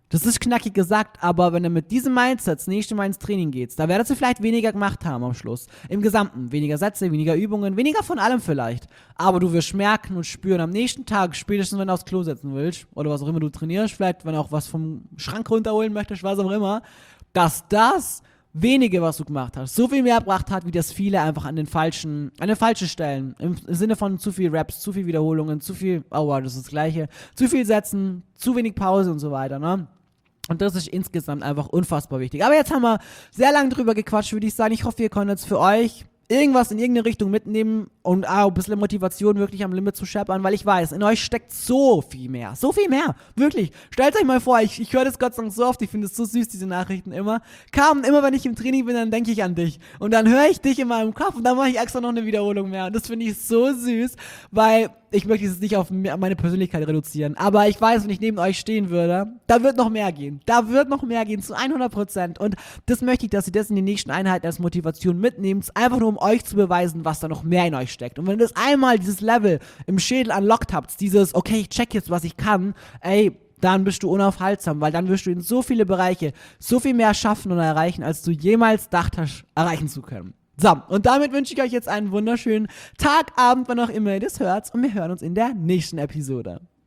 Das ist knackig gesagt, aber wenn du mit diesem Mindset das nächste Mal ins Training gehst, da werdet ihr vielleicht weniger gemacht haben am Schluss. Im Gesamten. Weniger Sätze, weniger Übungen, weniger von allem vielleicht. Aber du wirst merken und spüren am nächsten Tag, spätestens wenn du aufs Klo setzen willst, oder was auch immer du trainierst, vielleicht wenn du auch was vom Schrank runterholen möchtest, was auch immer, dass das wenige, was du gemacht hast, so viel mehr gebracht hat, wie das viele einfach an den falschen Stellen. Im Sinne von zu viel Reps, zu viel Wiederholungen, zu viel, aua, das ist das Gleiche, zu viel Sätzen, zu wenig Pause und so weiter, ne? Und das ist insgesamt einfach unfassbar wichtig. Aber jetzt haben wir sehr lange drüber gequatscht, würde ich sagen. Ich hoffe, ihr konntet jetzt für euch irgendwas in irgendeine Richtung mitnehmen und ein bisschen Motivation wirklich am Limit zu scheppern, weil ich weiß, in euch steckt so viel mehr, wirklich. Stellt euch mal vor, ich höre das Gott sei Dank so oft, ich finde es so süß, diese Nachrichten immer. Carmen, immer wenn ich im Training bin, dann denke ich an dich und dann höre ich dich in meinem Kopf und dann mache ich extra noch eine Wiederholung mehr und das finde ich so süß, weil ich möchte es nicht auf meine Persönlichkeit reduzieren, aber ich weiß, wenn ich neben euch stehen würde, da wird noch mehr gehen, zu 100% und das möchte ich, dass ihr das in den nächsten Einheiten als Motivation mitnehmt, einfach nur um euch zu beweisen, was da noch mehr in euch steckt. Und wenn ihr das einmal, dieses Level im Schädel unlockt habt, dieses, okay, ich check jetzt, was ich kann, ey, dann bist du unaufhaltsam, weil dann wirst du in so viele Bereiche so viel mehr schaffen und erreichen, als du jemals gedacht hast, erreichen zu können. So, und damit wünsche ich euch jetzt einen wunderschönen Tag, Abend, wann auch immer ihr das hört und wir hören uns in der nächsten Episode.